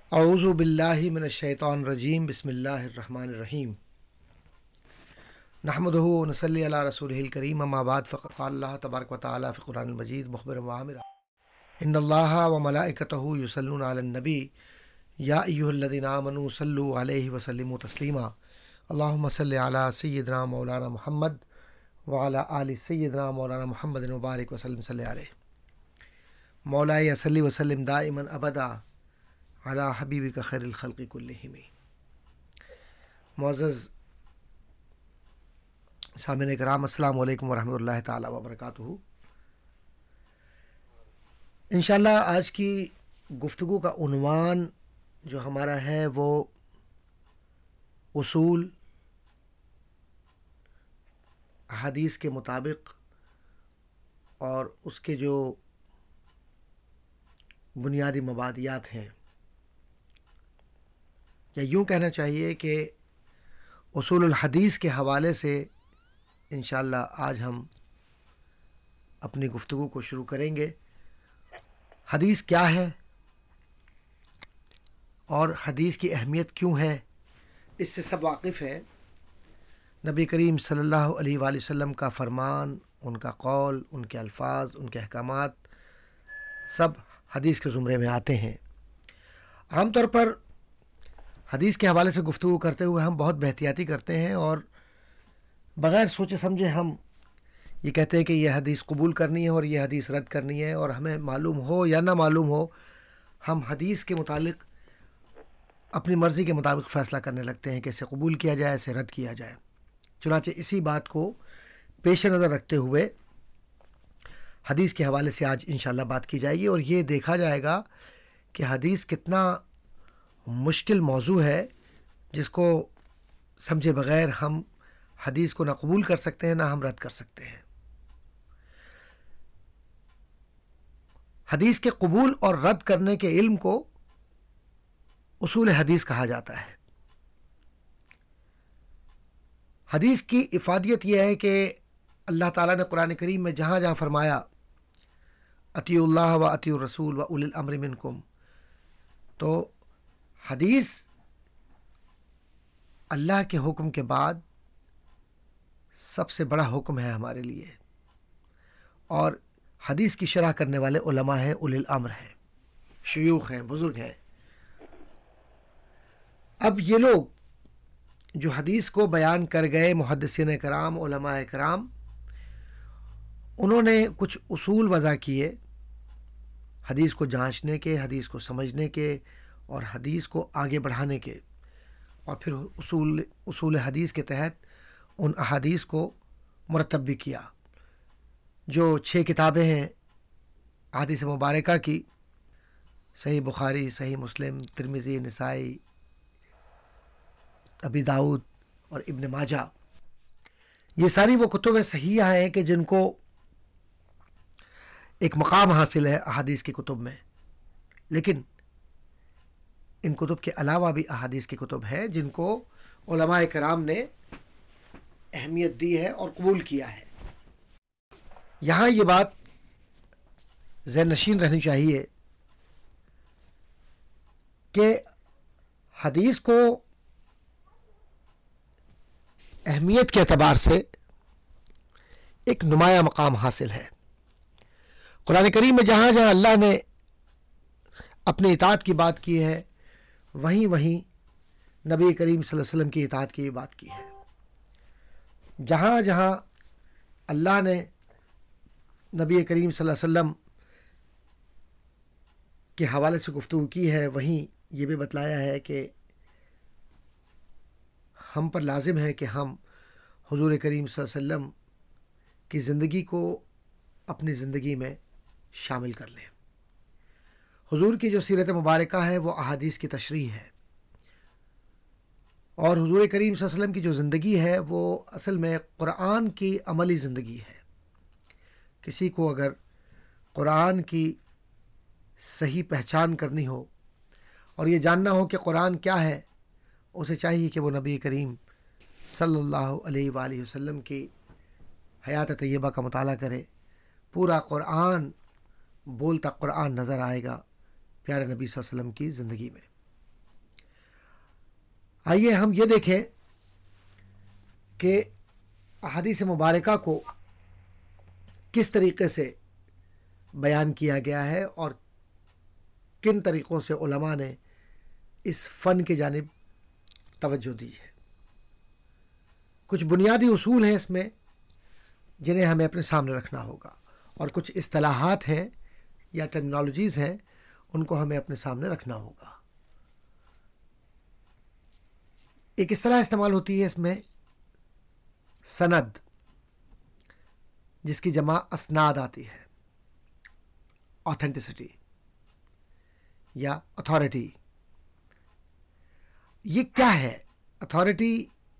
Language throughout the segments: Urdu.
اعوذ باللہ من الشیطان الرجیم بسم اللہ الرحمن الرحیم نحمدہ ونصلی علی رسولہ الکریم اما بعد فقد قال اللہ تبارک و تعالی فی القرآن المجید مخبرا وعامرا ان اللہ وملائکتہ یصلون علی النبی یا ایھا الذین آمنوا صلوا علیہ وسلموا تسلیما اللہم صلی علی سیدنا مولانا محمد وعلی آل سیدنا مولانا محمد وبارک وسلم صلی علیہ مولاي صلی وسلم دائما ابدا علی حبیبک خیر الخلق کلہم۔ معزز سامعین کرام، السلام علیکم ورحمۃ اللہ تعالی وبرکاتہ۔ انشاءاللہ آج کی گفتگو کا عنوان جو ہمارا ہے وہ اصول حدیث کے مطابق اور اس کے جو بنیادی مبادیات ہیں، یا یوں کہنا چاہیے کہ اصول الحدیث کے حوالے سے انشاءاللہ آج ہم اپنی گفتگو کو شروع کریں گے۔ حدیث کیا ہے اور حدیث کی اہمیت کیوں ہے، اس سے سب واقف ہیں۔ نبی کریم صلی اللہ علیہ وآلہ وسلم کا فرمان، ان کا قول، ان کے الفاظ، ان کے احکامات سب حدیث کے زمرے میں آتے ہیں۔ عام طور پر حدیث کے حوالے سے گفتگو کرتے ہوئے ہم بہت بحتیاطی کرتے ہیں اور بغیر سوچے سمجھے ہم یہ کہتے ہیں کہ یہ حدیث قبول کرنی ہے اور یہ حدیث رد کرنی ہے، اور ہمیں معلوم ہو یا نہ معلوم ہو ہم حدیث کے متعلق اپنی مرضی کے مطابق فیصلہ کرنے لگتے ہیں کہ اسے قبول کیا جائے، اسے رد کیا جائے۔ چنانچہ اسی بات کو پیش نظر رکھتے ہوئے حدیث کے حوالے سے آج انشاءاللہ بات کی جائے گی، اور یہ دیکھا جائے گا کہ حدیث کتنا مشکل موضوع ہے جس کو سمجھے بغیر ہم حدیث کو نہ قبول کر سکتے ہیں نہ ہم رد کر سکتے ہیں۔ حدیث کے قبول اور رد کرنے کے علم کو اصول حدیث کہا جاتا ہے۔ حدیث کی افادیت یہ ہے کہ اللہ تعالیٰ نے قرآن کریم میں جہاں جہاں فرمایا اطیعوا اللہ و اطیعوا الرسول و اولی الامر منکم، تو حدیث اللہ کے حکم کے بعد سب سے بڑا حکم ہے ہمارے لیے، اور حدیث کی شرح کرنے والے علماء ہیں، اولی الامر ہیں، شیوخ ہیں، بزرگ ہیں۔ اب یہ لوگ جو حدیث کو بیان کر گئے، محدثین کرام، علماء کرام، انہوں نے کچھ اصول وضع کیے حدیث کو جانچنے کے، حدیث کو سمجھنے کے اور حدیث کو آگے بڑھانے کے، اور پھر اصول حدیث کے تحت ان احادیث کو مرتب بھی کیا۔ جو 6 کتابیں ہیں احادیث مبارکہ کی، صحیح بخاری، صحیح مسلم، ترمذی، نسائی، ابی داؤد اور ابن ماجہ، یہ ساری وہ کتب صحیحہ ہیں کہ جن کو ایک مقام حاصل ہے احادیث کی کتب میں، لیکن ان کتب کے علاوہ بھی احادیث کی کتب ہیں جن کو علماء کرام نے اہمیت دی ہے اور قبول کیا ہے۔ یہاں یہ بات ذہن نشین رہنی چاہیے کہ حدیث کو اہمیت کے اعتبار سے ایک نمایاں مقام حاصل ہے۔ قرآن کریم میں جہاں جہاں اللہ نے اپنی اطاعت کی بات کی ہے، وہیں نبی کریم صلی اللہ علیہ وسلم کی اطاعت کی بات کی ہے۔ جہاں جہاں اللہ نے نبی کریم صلی اللہ علیہ وسلم کے حوالے سے گفتگو کی ہے، وہیں یہ بھی بتلایا ہے کہ ہم پر لازم ہے کہ ہم حضور کریم صلی اللہ علیہ وسلم کی زندگی کو اپنی زندگی میں شامل کر لیں۔ حضور کی جو سیرت مبارکہ ہے وہ احادیث کی تشریح ہے، اور حضور کریم صلی اللہ علیہ وسلم کی جو زندگی ہے وہ اصل میں قرآن کی عملی زندگی ہے۔ کسی کو اگر قرآن کی صحیح پہچان کرنی ہو اور یہ جاننا ہو کہ قرآن کیا ہے، اسے چاہیے کہ وہ نبی کریم صلی اللہ علیہ وآلہ وسلم کی حیات طیبہ کا مطالعہ کرے۔ پورا قرآن بولتا قرآن نظر آئے گا پیارے نبی صلی اللہ علیہ وسلم کی زندگی میں۔ آئیے ہم یہ دیکھیں کہ احادیث مبارکہ کو کس طریقے سے بیان کیا گیا ہے اور کن طریقوں سے علماء نے اس فن کی جانب توجہ دی ہے۔ کچھ بنیادی اصول ہیں اس میں جنہیں ہمیں اپنے سامنے رکھنا ہوگا، اور کچھ اصطلاحات ہیں یا ٹرمینالوجیز ہیں، ان کو ہمیں اپنے سامنے رکھنا ہوگا۔ ایک اصطلاح استعمال ہوتی ہے اس میں سند، جس کی جمع اسناد آتی ہے، آتھینٹسٹی یا اتھارٹی۔ یہ کیا ہے؟ اتھارٹی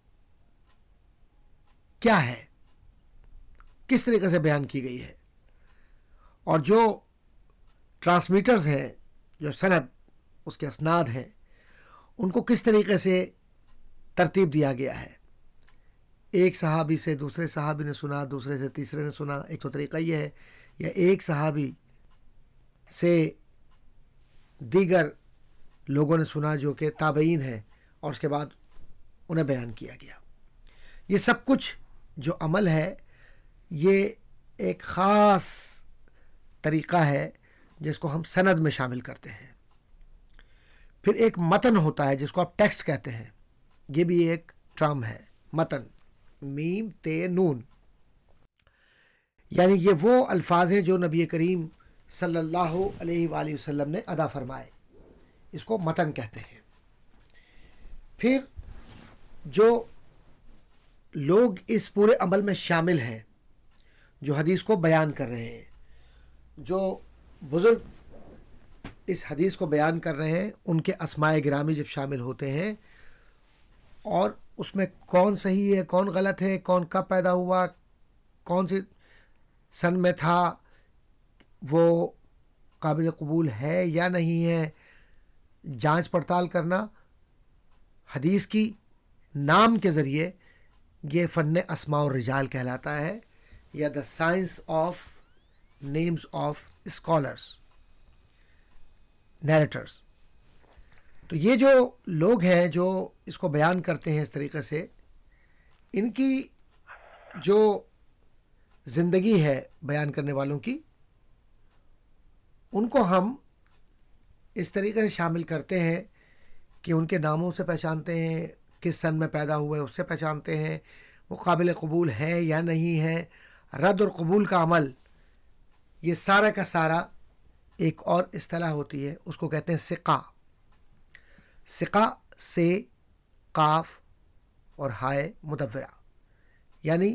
کیا ہے؟ کس طریقے سے بیان کی گئی ہے؟ اور جو ٹرانسمیٹرز ہیں، جو سند اس کے اسناد ہیں، ان کو کس طریقے سے ترتیب دیا گیا ہے؟ ایک صحابی سے دوسرے صحابی نے سنا، دوسرے سے تیسرے نے سنا، ایک تو طریقہ یہ ہے، یا ایک صحابی سے دیگر لوگوں نے سنا جو کہ تابعین ہیں، اور اس کے بعد انہیں بیان کیا گیا۔ یہ سب کچھ جو عمل ہے یہ ایک خاص طریقہ ہے جس کو ہم سند میں شامل کرتے ہیں۔ پھر ایک متن ہوتا ہے جس کو آپ ٹیکسٹ کہتے ہیں، یہ بھی ایک ٹرم ہے، متن، میم تے نون، یعنی یہ وہ الفاظ ہیں جو نبی کریم صلی اللہ علیہ وآلہ وسلم نے ادا فرمائے، اس کو متن کہتے ہیں۔ پھر جو لوگ اس پورے عمل میں شامل ہیں، جو حدیث کو بیان کر رہے ہیں، جو بزرگ اس حدیث کو بیان کر رہے ہیں، ان کے اسماء گرامی جب شامل ہوتے ہیں، اور اس میں کون صحیح ہے، کون غلط ہے، کون کب پیدا ہوا، کون سی سن میں تھا، وہ قابل قبول ہے یا نہیں ہے، جانچ پڑتال کرنا حدیث کی نام کے ذریعے، یہ فن اسماء الرجال کہلاتا ہے، یا the science of names of scholars, narrators. تو یہ جو لوگ ہیں جو اس کو بیان کرتے ہیں اس طریقے سے، ان کی جو زندگی ہے بیان کرنے والوں کی، ان کو ہم اس طریقے سے شامل کرتے ہیں کہ ان کے ناموں سے پہچانتے ہیں، کس سن میں پیدا ہوئے اس سے پہچانتے ہیں، وہ قابل قبول ہے یا نہیں ہے، رد اور قبول کا عمل، یہ سارا کا سارا ایک اور اصطلاح ہوتی ہے، اس کو کہتے ہیں ثقہ۔ ثقہ سے قاف اور ہائے مدورہ، یعنی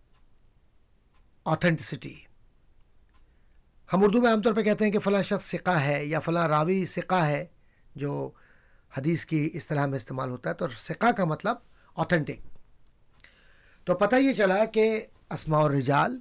آتھینٹسٹی۔ ہم اردو میں عام طور پہ کہتے ہیں کہ فلاں شخص ثقہ ہے یا فلاں راوی ثقہ ہے، جو حدیث کی اصطلاح میں استعمال ہوتا ہے۔ تو ثقہ کا مطلب آتھینٹک۔ تو پتہ یہ چلا کہ اسماء الرجال،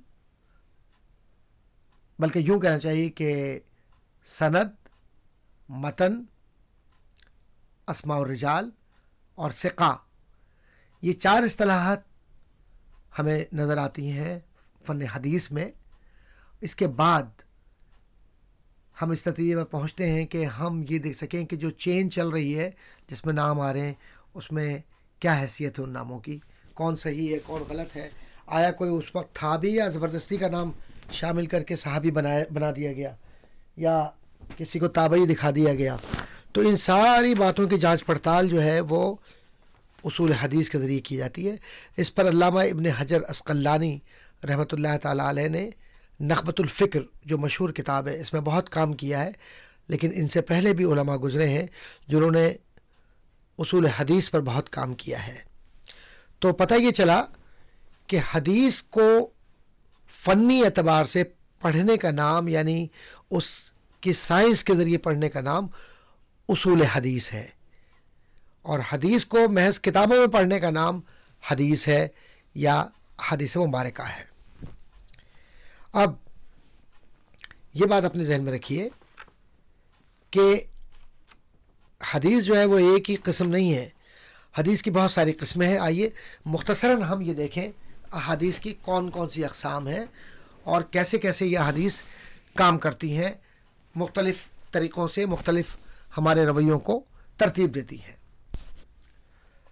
بلکہ یوں کہنا چاہیے کہ سند، متن، اسماء الرجال اور ثقہ، یہ چار اصطلاحات ہمیں نظر آتی ہیں فن حدیث میں۔ اس کے بعد ہم اس نتیجے میں پہنچتے ہیں کہ ہم یہ دیکھ سکیں کہ جو چین چل رہی ہے جس میں نام آ رہے ہیں، اس میں کیا حیثیت ہے ان ناموں کی، کون صحیح ہے، کون غلط ہے، آیا کوئی اس وقت تھا بھی یا زبردستی کا نام شامل کر کے صحابی بنا دیا گیا، یا کسی کو تابعی دکھا دیا گیا۔ تو ان ساری باتوں کی جانچ پڑتال جو ہے وہ اصول حدیث کے ذریعے کی جاتی ہے۔ اس پر علامہ ابن حجر عسقلانی رحمۃ اللہ تعالیٰ علیہ نے نخبۃ الفکر جو مشہور کتاب ہے، اس میں بہت کام کیا ہے، لیکن ان سے پہلے بھی علماء گزرے ہیں جنہوں نے اصول حدیث پر بہت کام کیا ہے۔ تو پتہ یہ چلا کہ حدیث کو فنی اعتبار سے پڑھنے کا نام، یعنی اس کی سائنس کے ذریعے پڑھنے کا نام اصول حدیث ہے، اور حدیث کو محض کتابوں میں پڑھنے کا نام حدیث ہے یا حدیث مبارکہ ہے۔ اب یہ بات اپنے ذہن میں رکھیے کہ حدیث جو ہے وہ ایک ہی قسم نہیں ہے، حدیث کی بہت ساری قسمیں ہیں۔ آئیے مختصراً ہم یہ دیکھیں احادیث کی کون کون سی اقسام ہیں اور کیسے کیسے یہ حدیث کام کرتی ہیں، مختلف طریقوں سے مختلف ہمارے رویوں کو ترتیب دیتی ہیں۔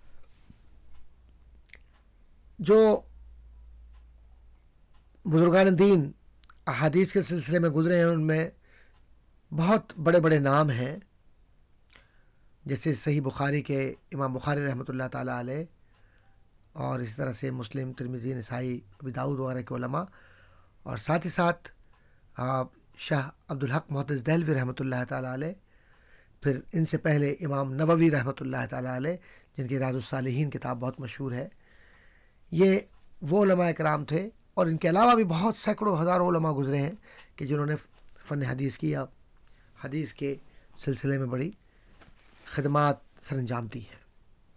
جو بزرگان دین احادیث کے سلسلے میں گزرے ہیں ان میں بہت بڑے بڑے نام ہیں، جیسے صحیح بخاری کے امام بخاری رحمۃ اللہ تعالیٰ علیہ، اور اسی طرح سے مسلم، ترمذی، نسائی، ابی داؤد وغیرہ کے علماء، اور ساتھ ہی ساتھ شاہ عبدالحق محدث دہلوی رحمۃ اللہ تعالیٰ علیہ، پھر ان سے پہلے امام نووی رحمۃ اللہ تعالیٰ علیہ جن کی ریاض الصالحین کتاب بہت مشہور ہے۔ یہ وہ علماء کرام تھے، اور ان کے علاوہ بھی بہت سینکڑوں ہزاروں علماء گزرے ہیں کہ جنہوں نے فن حدیث کی یا حدیث کے سلسلے میں بڑی خدمات سر انجام دی ہیں۔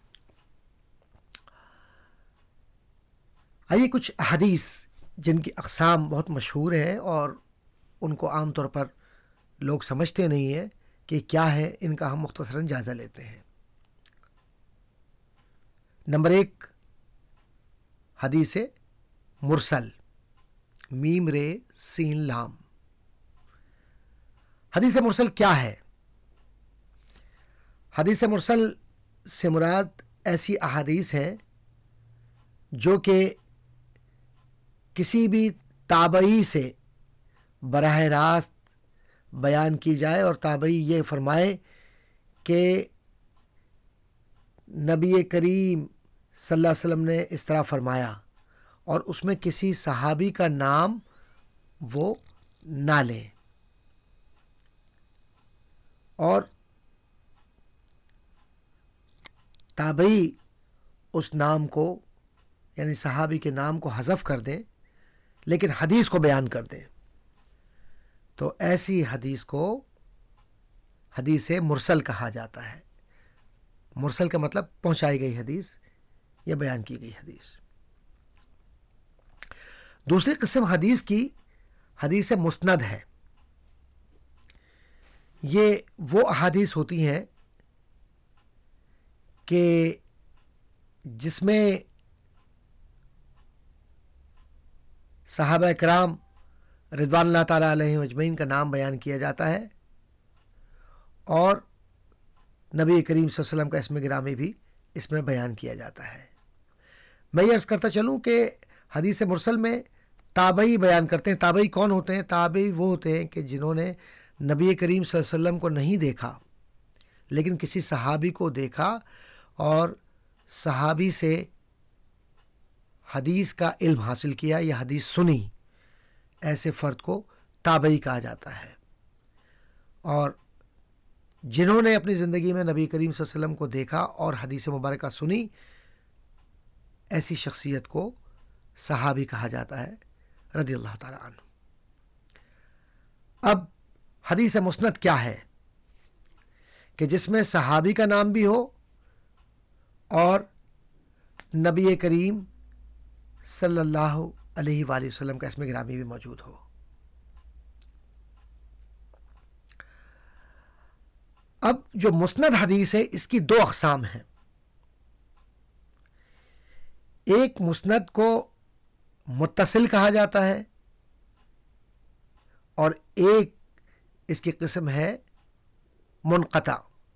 آئیے کچھ احادیث جن کی اقسام بہت مشہور ہیں اور ان کو عام طور پر لوگ سمجھتے نہیں ہیں کہ کیا ہے، ان کا ہم مختصراً جائزہ لیتے ہیں۔ نمبر 1، حدیث مرسل، میم رے سین لام۔ حدیث مرسل کیا ہے؟ حدیث مرسل سے مراد ایسی احادیث ہیں جو کہ کسی بھی تابعی سے براہ راست بیان کی جائے، اور تابعی یہ فرمائے کہ نبی کریم صلی اللہ علیہ وسلم نے اس طرح فرمایا، اور اس میں کسی صحابی کا نام وہ نہ لیں، اور تابعی اس نام کو یعنی صحابی کے نام کو حذف کر دیں لیکن حدیث کو بیان کر دیں، تو ایسی حدیث کو حدیث مرسل کہا جاتا ہے۔ مرسل کا مطلب پہنچائی گئی حدیث یا بیان کی گئی حدیث۔ دوسری قسم حدیث کی حدیث مسند ہے۔ یہ وہ احادیث ہوتی ہیں کہ جس میں صحابہ کرام رضوان اللہ تعالیٰ علیہم اجمعین کا نام بیان کیا جاتا ہے، اور نبی کریم صلی اللہ علیہ وسلم کا اسم گرامی بھی اس میں بیان کیا جاتا ہے۔ میں یہ عرض کرتا چلوں کہ حدیث مرسل میں تابعی بیان کرتے ہیں۔ تابعی کون ہوتے ہیں؟ تابعی وہ ہوتے ہیں کہ جنہوں نے نبی کریم صلی اللہ علیہ وسلم کو نہیں دیکھا لیکن کسی صحابی کو دیکھا اور صحابی سے حدیث کا علم حاصل کیا یا حدیث سنی، ایسے فرد کو تابعی کہا جاتا ہے۔ اور جنہوں نے اپنی زندگی میں نبی کریم صلی اللہ علیہ وسلم کو دیکھا اور حدیث مبارکہ سنی، ایسی شخصیت کو صحابی کہا جاتا ہے رضی اللہ تعالیٰ عنہ۔ اب حدیث مسند کیا ہے؟ کہ جس میں صحابی کا نام بھی ہو اور نبی کریم صلی اللہ علیہ وآلہ وسلم کا اسم گرامی بھی موجود ہو۔ اب جو مسند حدیث ہے اس کی 2 اقسام ہیں۔ ایک مسند کو متصل کہا جاتا ہے، اور ایک اس کی قسم ہے منقطع۔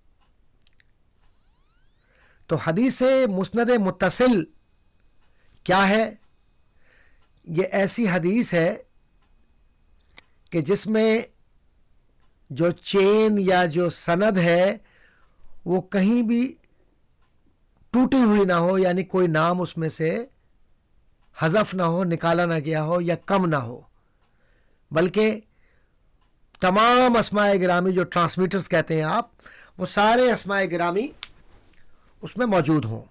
تو حدیث مسند متصل کیا ہے؟ یہ ایسی حدیث ہے کہ جس میں جو چین یا جو سند ہے وہ کہیں بھی ٹوٹی ہوئی نہ ہو، یعنی کوئی نام اس میں سے حذف نہ ہو، نکالا نہ گیا ہو یا کم نہ ہو، بلکہ تمام اسماء گرامی جو ٹرانسمیٹرز کہتے ہیں آپ، وہ سارے اسماء گرامی اس میں موجود ہوں۔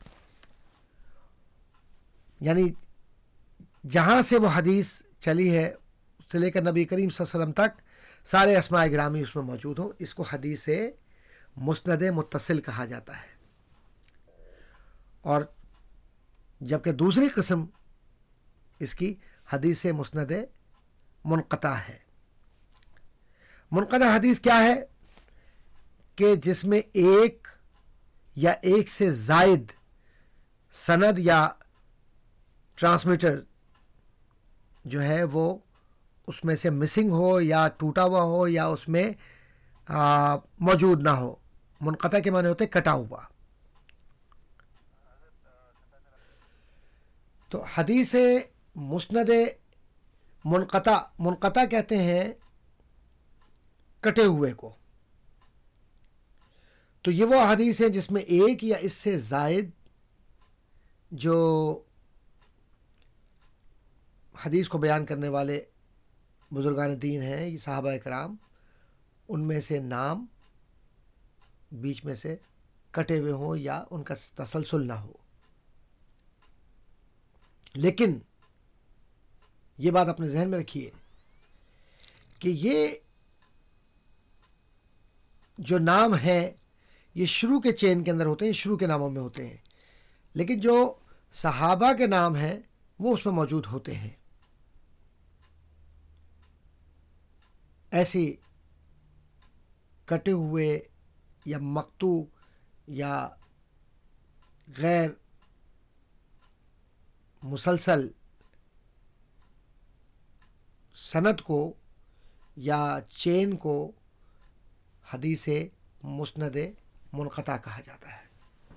یعنی جہاں سے وہ حدیث چلی ہے اس سے لے کر نبی کریم صلی اللہ علیہ وسلم تک سارے اسماء گرامی اس میں موجود ہوں، اس کو حدیث مسند متصل کہا جاتا ہے۔ اور جبکہ دوسری قسم اس کی حدیث مسند منقطع ہے۔ منقطع حدیث کیا ہے؟ کہ جس میں ایک یا ایک سے زائد سند یا ٹرانسمیٹر جو ہے وہ اس میں سے مسنگ ہو یا ٹوٹا ہوا ہو یا اس میں موجود نہ ہو۔ منقطع کے معنی ہوتے کٹا ہوا۔ تو حدیث مسند منقطع کہتے ہیں کٹے ہوئے کو. تو یہ وہ حدیث ہیں جس میں ایک یا اس سے زائد جو حدیث کو بیان کرنے والے بزرگان دین ہیں، یہ صحابہ کرام، ان میں سے نام بیچ میں سے کٹے ہوئے ہوں یا ان کا تسلسل نہ ہو. لیکن یہ بات اپنے ذہن میں رکھیے کہ یہ جو نام ہے یہ شروع کے چین کے اندر ہوتے ہیں، شروع کے ناموں میں ہوتے ہیں، لیکن جو صحابہ کے نام ہیں وہ اس میں موجود ہوتے ہیں. ایسی کٹے ہوئے یا مقطوع یا غیر مسلسل سند کو یا چین کو حدیث مسند منقطع کہا جاتا ہے.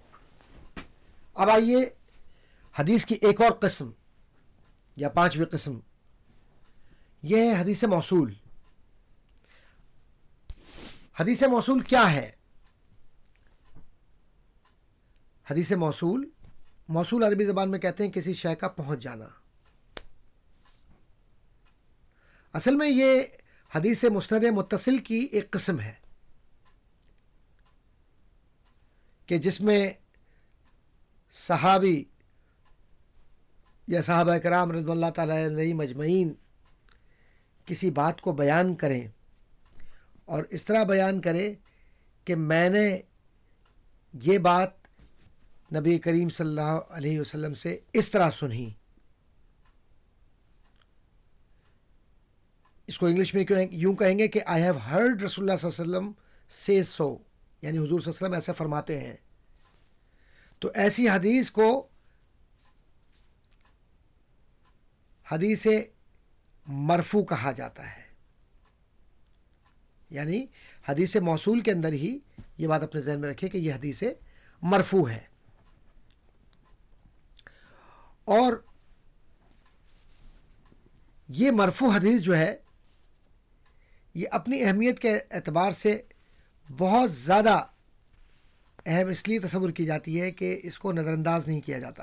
اب آئیے حدیث کی ایک اور قسم یا پانچویں قسم، یہ ہے حدیث موصول. حدیث موصول کیا ہے؟ حدیث موصول عربی زبان میں کہتے ہیں کسی شے کا پہنچ جانا. اصل میں یہ حدیث مسند متصل کی ایک قسم ہے کہ جس میں صحابی یا صحابہ کرام رضوان اللہ تعالیٰ علیہم اجمعین کسی بات کو بیان کریں اور اس طرح بیان کرے کہ میں نے یہ بات نبی کریم صلی اللہ علیہ وسلم سے اس طرح سنی. اس کو انگلش میں یوں کہیں گے کہ آئی ہیو ہرڈ رسول اللہ صلی اللہ علیہ وسلم سے سو، یعنی حضور صلی اللہ علیہ وسلم ایسا فرماتے ہیں. تو ایسی حدیث کو حدیث مرفوع کہا جاتا ہے. یعنی حدیث موصول کے اندر ہی یہ بات اپنے ذہن میں رکھیں کہ یہ حدیث مرفوع ہے. اور یہ مرفوع حدیث جو ہے یہ اپنی اہمیت کے اعتبار سے بہت زیادہ اہم اس لیے تصور کی جاتی ہے کہ اس کو نظر انداز نہیں کیا جاتا.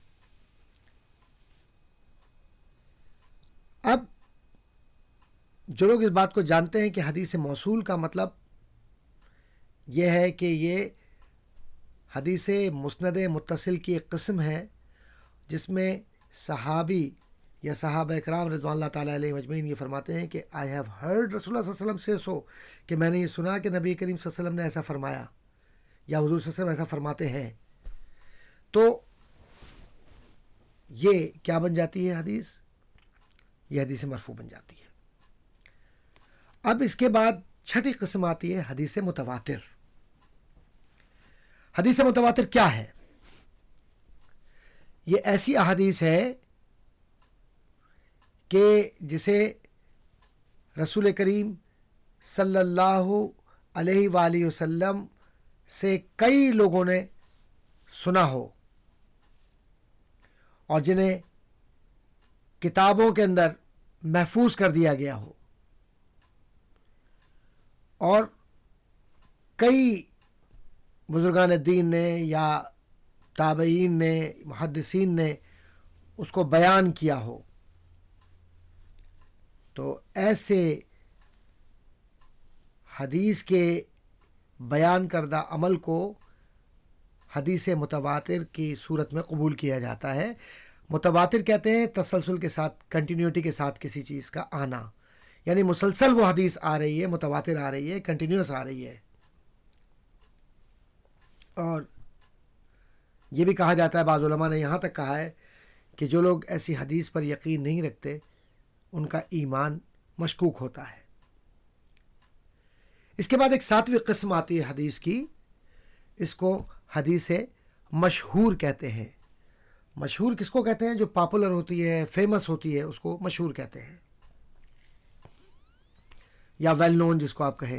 اب جو لوگ اس بات کو جانتے ہیں کہ حدیث موصول کا مطلب یہ ہے کہ یہ حدیث مسند متصل کی ایک قسم ہے جس میں صحابی یا صحابہ اکرام رضوان اللہ تعالیٰ علیہ مجمعین یہ فرماتے ہیں کہ آئی ہیو ہرڈ رسول اللہ صلی اللہ علیہ وسلم سے سو، کہ میں نے یہ سنا کہ نبی کریم صلی اللہ علیہ وسلم نے ایسا فرمایا یا حضور صلی اللہ علیہ وسلم ایسا فرماتے ہیں. تو یہ کیا بن جاتی ہے حدیث؟ یہ حدیث مرفوع بن جاتی ہے. اب اس کے بعد چھٹی قسم آتی ہے حدیث متواتر. حدیث متواتر کیا ہے؟ یہ ایسی احادیث ہے کہ جسے رسول کریم صلی اللہ علیہ وآلہ وسلم سے کئی لوگوں نے سنا ہو اور جنہیں کتابوں کے اندر محفوظ کر دیا گیا ہو، اور کئی بزرگان دین نے یا تابعین نے، محدثین نے اس کو بیان کیا ہو. تو ایسے حدیث کے بیان کردہ عمل کو حدیث متواتر کی صورت میں قبول کیا جاتا ہے. متواتر کہتے ہیں تسلسل کے ساتھ، کنٹینیوٹی کے ساتھ کسی چیز کا آنا، یعنی مسلسل وہ حدیث آ رہی ہے، متواتر آ رہی ہے، کنٹینیوس آ رہی ہے. اور یہ بھی کہا جاتا ہے، بعض علماء نے یہاں تک کہا ہے کہ جو لوگ ایسی حدیث پر یقین نہیں رکھتے ان کا ایمان مشکوک ہوتا ہے. اس کے بعد ایک ساتویں قسم آتی ہے حدیث کی، اس کو حدیث مشہور کہتے ہیں. مشہور کس کو کہتے ہیں؟ جو پاپولر ہوتی ہے، فیمس ہوتی ہے، اس کو مشہور کہتے ہیں، یا ویل نون جس کو آپ کہیں.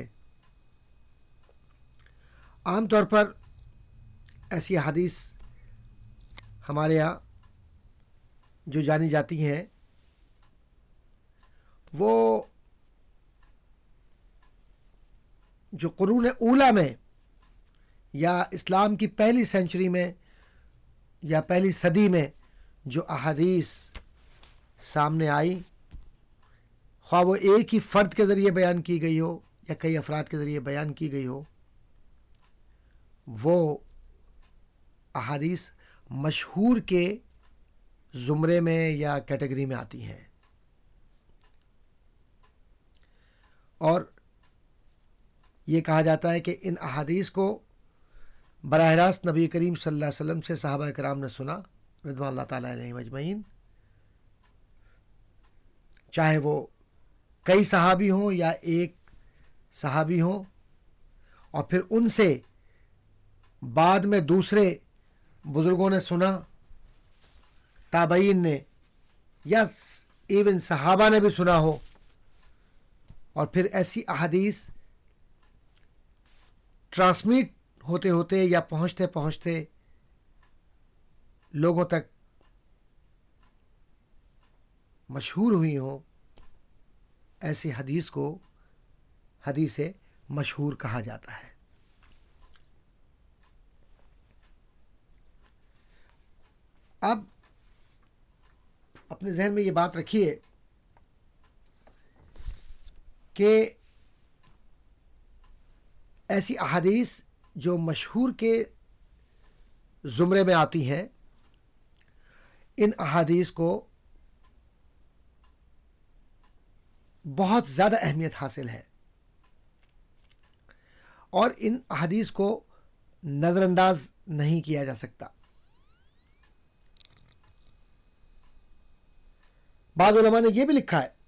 عام طور پر ایسی حدیث ہمارے ہاں جو جانی جاتی ہیں وہ جو قرون اولیٰ میں یا اسلام کی پہلی سینچری میں یا پہلی صدی میں جو احادیث سامنے آئی، خواہ وہ ایک ہی فرد کے ذریعے بیان کی گئی ہو یا کئی افراد کے ذریعے بیان کی گئی ہو، وہ احادیث مشہور کے زمرے میں یا کیٹیگری میں آتی ہیں، اور یہ کہا جاتا ہے کہ ان احادیث کو براہ راست نبی کریم صلی اللہ علیہ وسلم سے صحابہ کرام نے سنا رضوان اللہ تعالیٰ علیہم اجمعین، چاہے وہ کئی صحابی ہوں یا ایک صحابی ہوں، اور پھر ان سے بعد میں دوسرے بزرگوں نے سنا، تابعین نے، یا ایون صحابہ نے بھی سنا ہو، اور پھر ایسی احادیث ٹرانسمیٹ ہوتے ہوتے یا پہنچتے پہنچتے لوگوں تک مشہور ہوئی ہوں، ایسی حدیث کو حدیث مشہور کہا جاتا ہے۔ اب اپنے ذہن میں یہ بات رکھیے کہ ایسی احادیث جو مشہور کے زمرے میں آتی ہیں، ان احادیث کو بہت زیادہ اہمیت حاصل ہے، اور ان احادیث کو نظر انداز نہیں کیا جا سکتا۔ بعض علماء نے یہ بھی لکھا ہے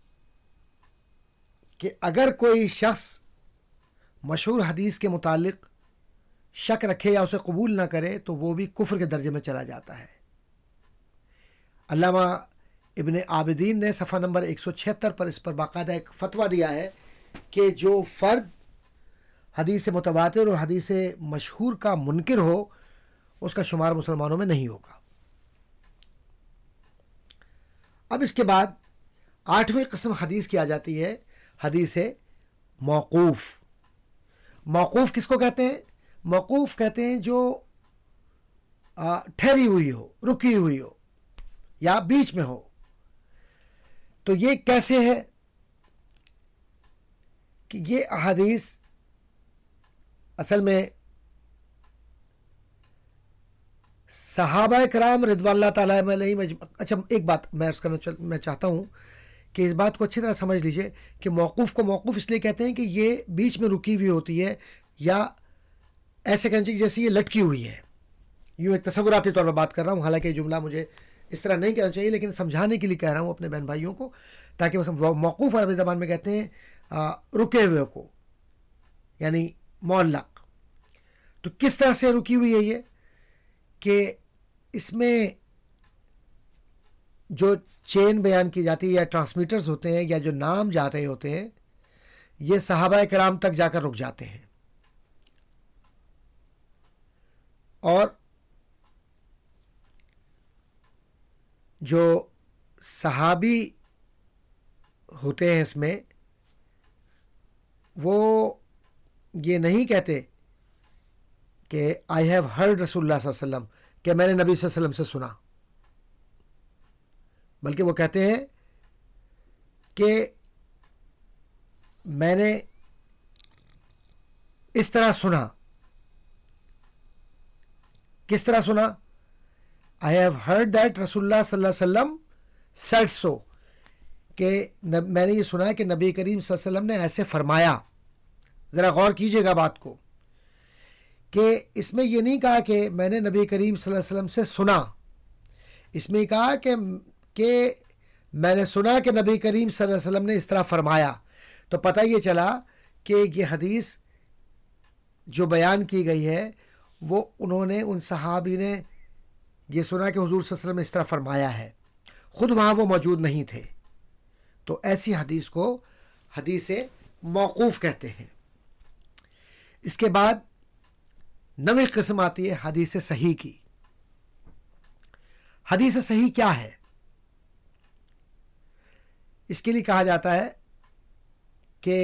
کہ اگر کوئی شخص مشہور حدیث کے متعلق شک رکھے یا اسے قبول نہ کرے تو وہ بھی کفر کے درجے میں چلا جاتا ہے۔ علامہ ابن عابدین نے صفحہ نمبر 176 پر اس پر باقاعدہ ایک فتویٰ دیا ہے کہ جو فرد حدیث متواتر اور حدیث مشہور کا منکر ہو، اس کا شمار مسلمانوں میں نہیں ہوگا۔ اب اس کے بعد 8ویں قسم حدیث کی آ جاتی ہے، حدیث موقوف۔ موقوف کس کو کہتے ہیں؟ موقوف کہتے ہیں جو ٹھہری ہوئی ہو، رکی ہوئی ہو یا بیچ میں ہو۔ تو یہ کیسے ہے کہ یہ احادیث اصل میں صحابہ کرام رضوان اللہ تعالیٰ علیہم اچھا ایک بات میں عرض کرنا میں چاہتا ہوں کہ اس بات کو اچھی طرح سمجھ لیجئے کہ موقوف کو موقوف اس لیے کہتے ہیں کہ یہ بیچ میں رکی ہوئی ہوتی ہے، یا ایسے کہنا چاہیے جیسے یہ لٹکی ہوئی ہے۔ یوں ایک تصوراتی طور پر بات کر رہا ہوں، حالانکہ یہ جملہ مجھے اس طرح نہیں کہنا چاہیے، لیکن سمجھانے کے لیے کہہ رہا ہوں اپنے بہن بھائیوں کو، تاکہ وہ موقوف عربی زبان میں کہتے ہیں رکے ہوئے کو، یعنی معلق۔ تو کس طرح سے رکی ہوئی ہے یہ کہ اس میں جو چین بیان کی جاتی ہے یا ٹرانسمیٹرز ہوتے ہیں یا جو نام جا رہے ہوتے ہیں، یہ صحابہ کرام تک جا کر رک جاتے ہیں، اور جو صحابی ہوتے ہیں اس میں وہ یہ نہیں کہتے کہ آئی ہیو ہرڈ رسول اللہ صلی اللہ علیہ وسلم، کہ میں نے نبی صلی اللہ علیہ وسلم سے سنا، بلکہ وہ کہتے ہیں کہ میں نے اس طرح سنا۔ کس طرح سنا؟ آئی ہیو ہرڈ دیٹ رسول اللہ صلی اللہ علیہ وسلم سیڈ سو، کہ میں نے یہ سنا ہے کہ نبی کریم صلی اللہ علیہ وسلم نے ایسے فرمایا۔ ذرا غور کیجئے گا بات کو، کہ اس میں یہ نہیں کہا کہ میں نے نبی کریم صلی اللہ علیہ وسلم سے سنا، اس میں کہا کہ میں نے سنا کہ نبی کریم صلی اللہ علیہ وسلم نے اس طرح فرمایا۔ تو پتہ یہ چلا کہ یہ حدیث جو بیان کی گئی ہے وہ انہوں نے، ان صحابی نے یہ سنا کہ حضور صلی اللہ علیہ وسلم نے اس طرح فرمایا ہے، خود وہاں وہ موجود نہیں تھے۔ تو ایسی حدیث کو حدیث موقوف کہتے ہیں۔ اس کے بعد 9ویں قسم آتی ہے حدیث صحیح کی۔ حدیث صحیح کیا ہے؟ اس کے لیے کہا جاتا ہے کہ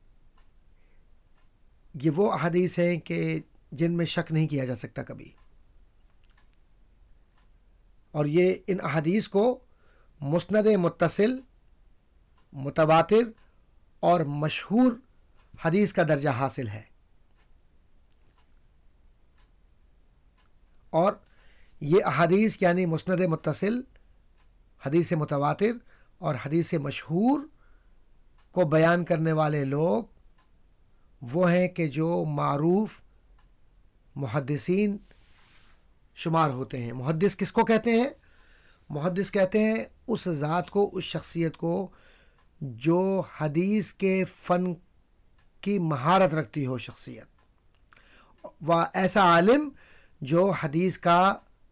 یہ وہ احادیث ہیں کہ جن میں شک نہیں کیا جا سکتا کبھی، اور یہ ان احادیث کو مسند متصل، متواتر اور مشہور حدیث کا درجہ حاصل ہے۔ اور یہ احادیث یعنی مسند متصل، حدیث متواتر اور حدیث مشہور کو بیان کرنے والے لوگ وہ ہیں کہ جو معروف محدثین شمار ہوتے ہیں۔ محدث کس کو کہتے ہیں؟ محدث کہتے ہیں اس ذات کو، اس شخصیت کو جو حدیث کے فن کی مہارت رکھتی ہو شخصیت، و ایسا عالم جو حدیث کا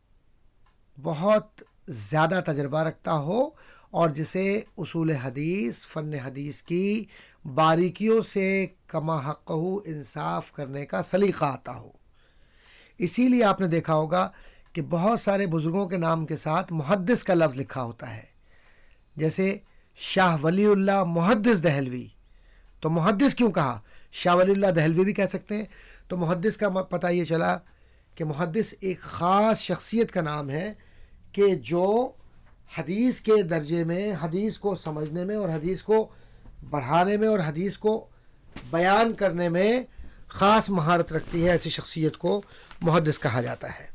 بہت زیادہ تجربہ رکھتا ہو اور جسے اصول حدیث، فن حدیث کی باریکیوں سے کما حقہ انصاف کرنے کا سلیقہ آتا ہو۔ اسی لیے آپ نے دیکھا ہوگا کہ بہت سارے بزرگوں کے نام کے ساتھ محدث کا لفظ لکھا ہوتا ہے، جیسے شاہ ولی اللہ محدث دہلوی۔ تو محدث کیوں کہا؟ شاہ ولی اللہ دہلوی بھی کہہ سکتے ہیں۔ تو محدث کا پتہ یہ چلا کہ محدث ایک خاص شخصیت کا نام ہے کہ جو حدیث کے درجے میں، حدیث کو سمجھنے میں اور حدیث کو بڑھانے میں اور حدیث کو بیان کرنے میں خاص مہارت رکھتی ہے۔ ایسی شخصیت کو محدث کہا جاتا ہے۔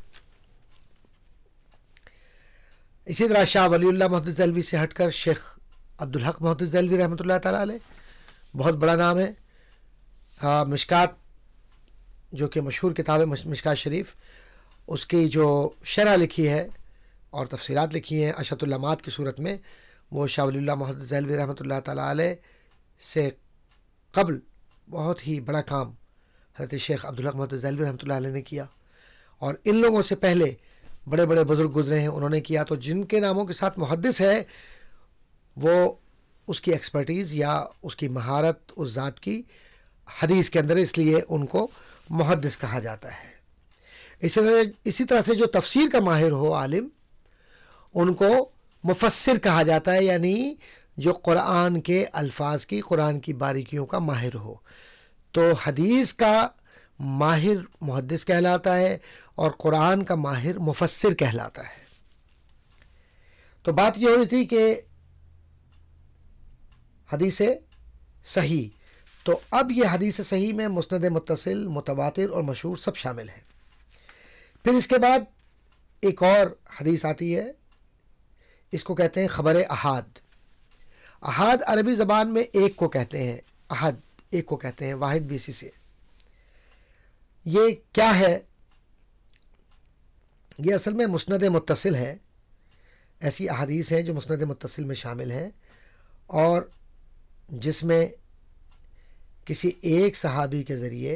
اسی طرح شاہ ولی اللہ محدث دہلوی سے ہٹ کر شیخ عبدالحق محدث دہلوی رحمۃ اللہ تعالیٰ علیہ، بہت بڑا نام ہے۔ مشکات جو کہ مشہور کتاب ہے مشکات شریف، اس کی جو شرح لکھی ہے اور تفسیرات لکھی ہیں اشرۃ اللمعات کی صورت میں، وہ شاہ ولی اللہ محدث دہلوی رحمۃ اللہ تعالیٰ علیہ سے قبل بہت ہی بڑا کام حضرت شیخ عبدالحق محدث دہلوی رحمۃ اللہ علیہ نے کیا، اور ان لوگوں سے پہلے بڑے بڑے بزرگ گزرے ہیں، انہوں نے کیا۔ تو جن کے ناموں کے ساتھ محدث ہے وہ اس کی ایکسپرٹیز یا اس کی مہارت اس ذات کی حدیث کے اندر، اس لیے ان کو محدث کہا جاتا ہے۔ اسی طرح سے جو تفسیر کا ماہر ہو عالم، ان کو مفسر کہا جاتا ہے، یعنی جو قرآن کے الفاظ کی، قرآن کی باریکیوں کا ماہر ہو۔ تو حدیث کا ماہر محدث کہلاتا ہے اور قرآن کا ماہر مفسر کہلاتا ہے۔ تو بات یہ ہو رہی تھی کہ حدیث صحیح، تو اب یہ حدیث صحیح میں مسند متصل، متواتر اور مشہور سب شامل ہیں۔ پھر اس کے بعد ایک اور حدیث آتی ہے، اس کو کہتے ہیں خبر احاد۔ احاد عربی زبان میں ایک کو کہتے ہیں، احد ایک کو کہتے ہیں، واحد بھی اسی سے۔ یہ کیا ہے؟ یہ اصل میں مسند متصل ہے، ایسی احادیث ہیں جو مسند متصل میں شامل ہیں اور جس میں کسی ایک صحابی کے ذریعے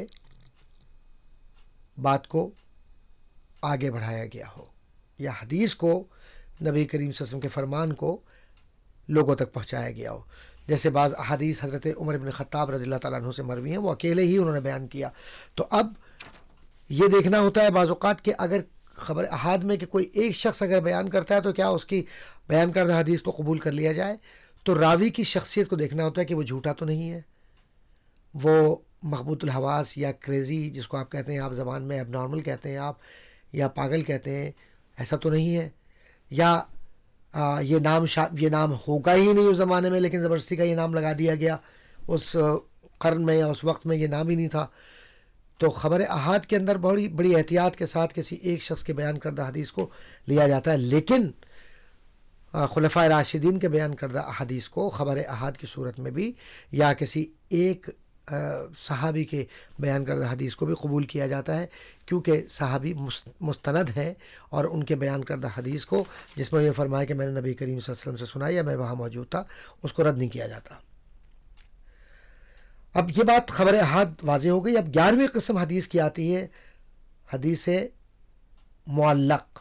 بات کو آگے بڑھایا گیا ہو یا حدیث کو، نبی کریم صلی اللہ علیہ وسلم کے فرمان کو لوگوں تک پہنچایا گیا ہو۔ جیسے بعض احادیث حضرت عمر بن خطاب رضی اللہ تعالیٰ عنہ سے مروی ہیں، وہ اکیلے ہی انہوں نے بیان کیا۔ تو اب یہ دیکھنا ہوتا ہے بعض اوقات کہ اگر خبر احاد میں کہ کوئی ایک شخص اگر بیان کرتا ہے تو کیا اس کی بیان کردہ حدیث کو قبول کر لیا جائے؟ تو راوی کی شخصیت کو دیکھنا ہوتا ہے کہ وہ جھوٹا تو نہیں ہے، وہ مغبوط الحواس یا کریزی جس کو آپ کہتے ہیں، آپ زبان میں اب نارمل کہتے ہیں آپ، یا پاگل کہتے ہیں، ایسا تو نہیں ہے، یا یہ نام ہوگا ہی نہیں اس زمانے میں لیکن زبردستی کا یہ نام لگا دیا گیا، اس قرن میں یا اس وقت میں یہ نام ہی نہیں تھا۔ تو خبر احاد کے اندر بڑی بڑی احتیاط کے ساتھ کسی ایک شخص کے بیان کردہ حدیث کو لیا جاتا ہے، لیکن خلفائے راشدین کے بیان کردہ احادیث کو خبر احاد کی صورت میں بھی یا کسی ایک صحابی کے بیان کردہ حدیث کو بھی قبول کیا جاتا ہے، کیونکہ صحابی مستند ہے اور ان کے بیان کردہ حدیث کو، جس میں یہ فرمایا کہ میں نے نبی کریم صلی اللہ علیہ وسلم سے سنا یا میں وہاں موجود تھا، اس کو رد نہیں کیا جاتا۔ اب یہ بات خبر احاد واضح ہو گئی۔ اب 11ویں قسم حدیث کی آتی ہے، حدیث معلق۔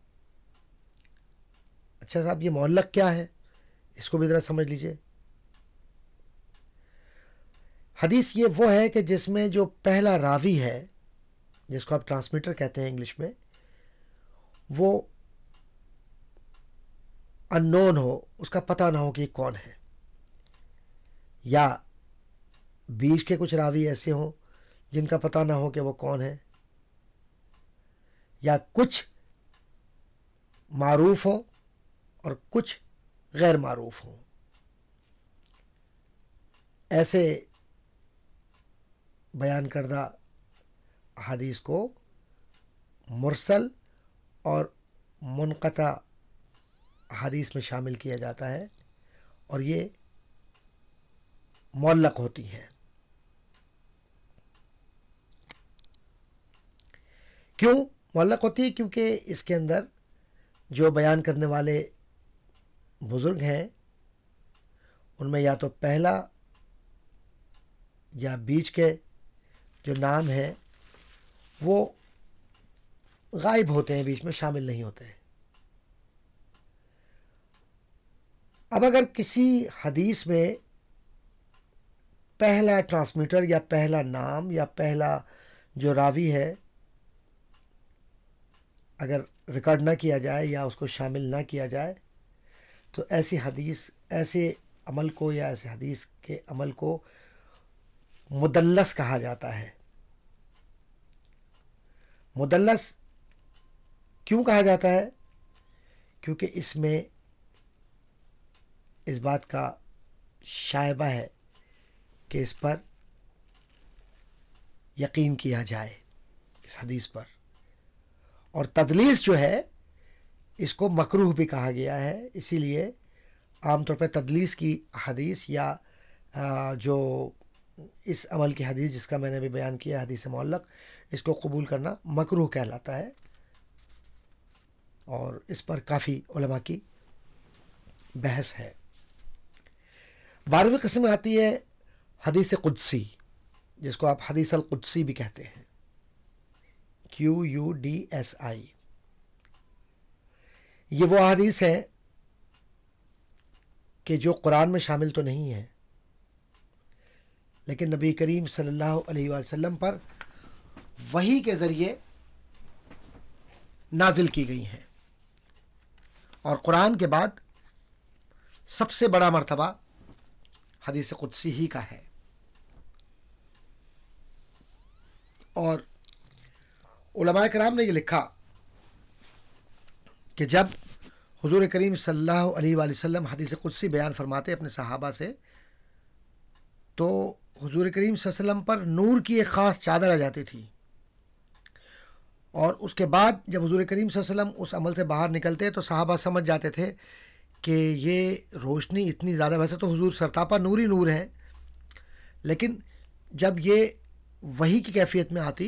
اچھا صاحب، یہ معلق کیا ہے؟ اس کو بھی ذرا سمجھ لیجئے۔ حدیث یہ وہ ہے کہ جس میں جو پہلا راوی ہے، جس کو آپ ٹرانسمیٹر کہتے ہیں انگلش میں، وہ ان نون ہو، اس کا پتہ نہ ہو کہ یہ کون ہے۔ یا بیچ کے کچھ راوی ایسے ہوں جن کا پتہ نہ ہو کہ وہ کون ہے، یا کچھ معروف ہوں اور کچھ غیر معروف ہوں. ایسے بیان کردہ حدیث کو مرسل اور منقطع حدیث میں شامل کیا جاتا ہے، اور یہ معلق ہوتی ہیں. کیوں معلق ہوتی ہے؟ کیونکہ اس کے اندر جو بیان کرنے والے بزرگ ہیں ان میں یا تو پہلا یا بیچ کے جو نام ہیں وہ غائب ہوتے ہیں، بیچ میں شامل نہیں ہوتے ہیں. اب اگر کسی حدیث میں پہلا ٹرانسمیٹر یا پہلا نام یا پہلا جو راوی ہے اگر ریکارڈ نہ کیا جائے یا اس کو شامل نہ کیا جائے تو ایسی حدیث، ایسے عمل کو یا ایسے حدیث کے عمل کو مدلس کہا جاتا ہے. مدلس کیوں کہا جاتا ہے؟ کیونکہ اس میں اس بات کا شائبہ ہے کہ اس پر یقین کیا جائے، اس حدیث پر. اور تدلیس جو ہے اس کو مکروہ بھی کہا گیا ہے، اسی لیے عام طور پہ تدلیس کی حدیث یا جو اس عمل کی حدیث جس کا میں نے بھی بیان کیا حدیث معلق، اس کو قبول کرنا مکروہ کہلاتا ہے. اور اس پر کافی علماء کی بحث ہے. 12ویں قسم آتی ہے حدیث قدسی، جس کو آپ حدیث القدسی بھی کہتے ہیں، QUDSI. یہ وہ حدیث ہے کہ جو قرآن میں شامل تو نہیں ہے لیکن نبی کریم صلی اللہ علیہ وسلم پر وحی کے ذریعے نازل کی گئی ہیں، اور قرآن کے بعد سب سے بڑا مرتبہ حدیث قدسی ہی کا ہے. اور علماء کرام نے یہ لکھا کہ جب حضور کریم صلی اللہ علیہ وآلہ وسلم حدیث قدسی بیان فرماتے اپنے صحابہ سے تو حضور کریم صلی اللہ علیہ وسلم پر نور کی ایک خاص چادر آ جاتی تھی، اور اس کے بعد جب حضور کریم صلی اللہ علیہ وسلم اس عمل سے باہر نکلتے تو صحابہ سمجھ جاتے تھے کہ یہ روشنی اتنی زیادہ، ویسے تو حضور سرتاپا نور ہی نور ہیں، لیکن جب یہ وحی کی کیفیت میں آتی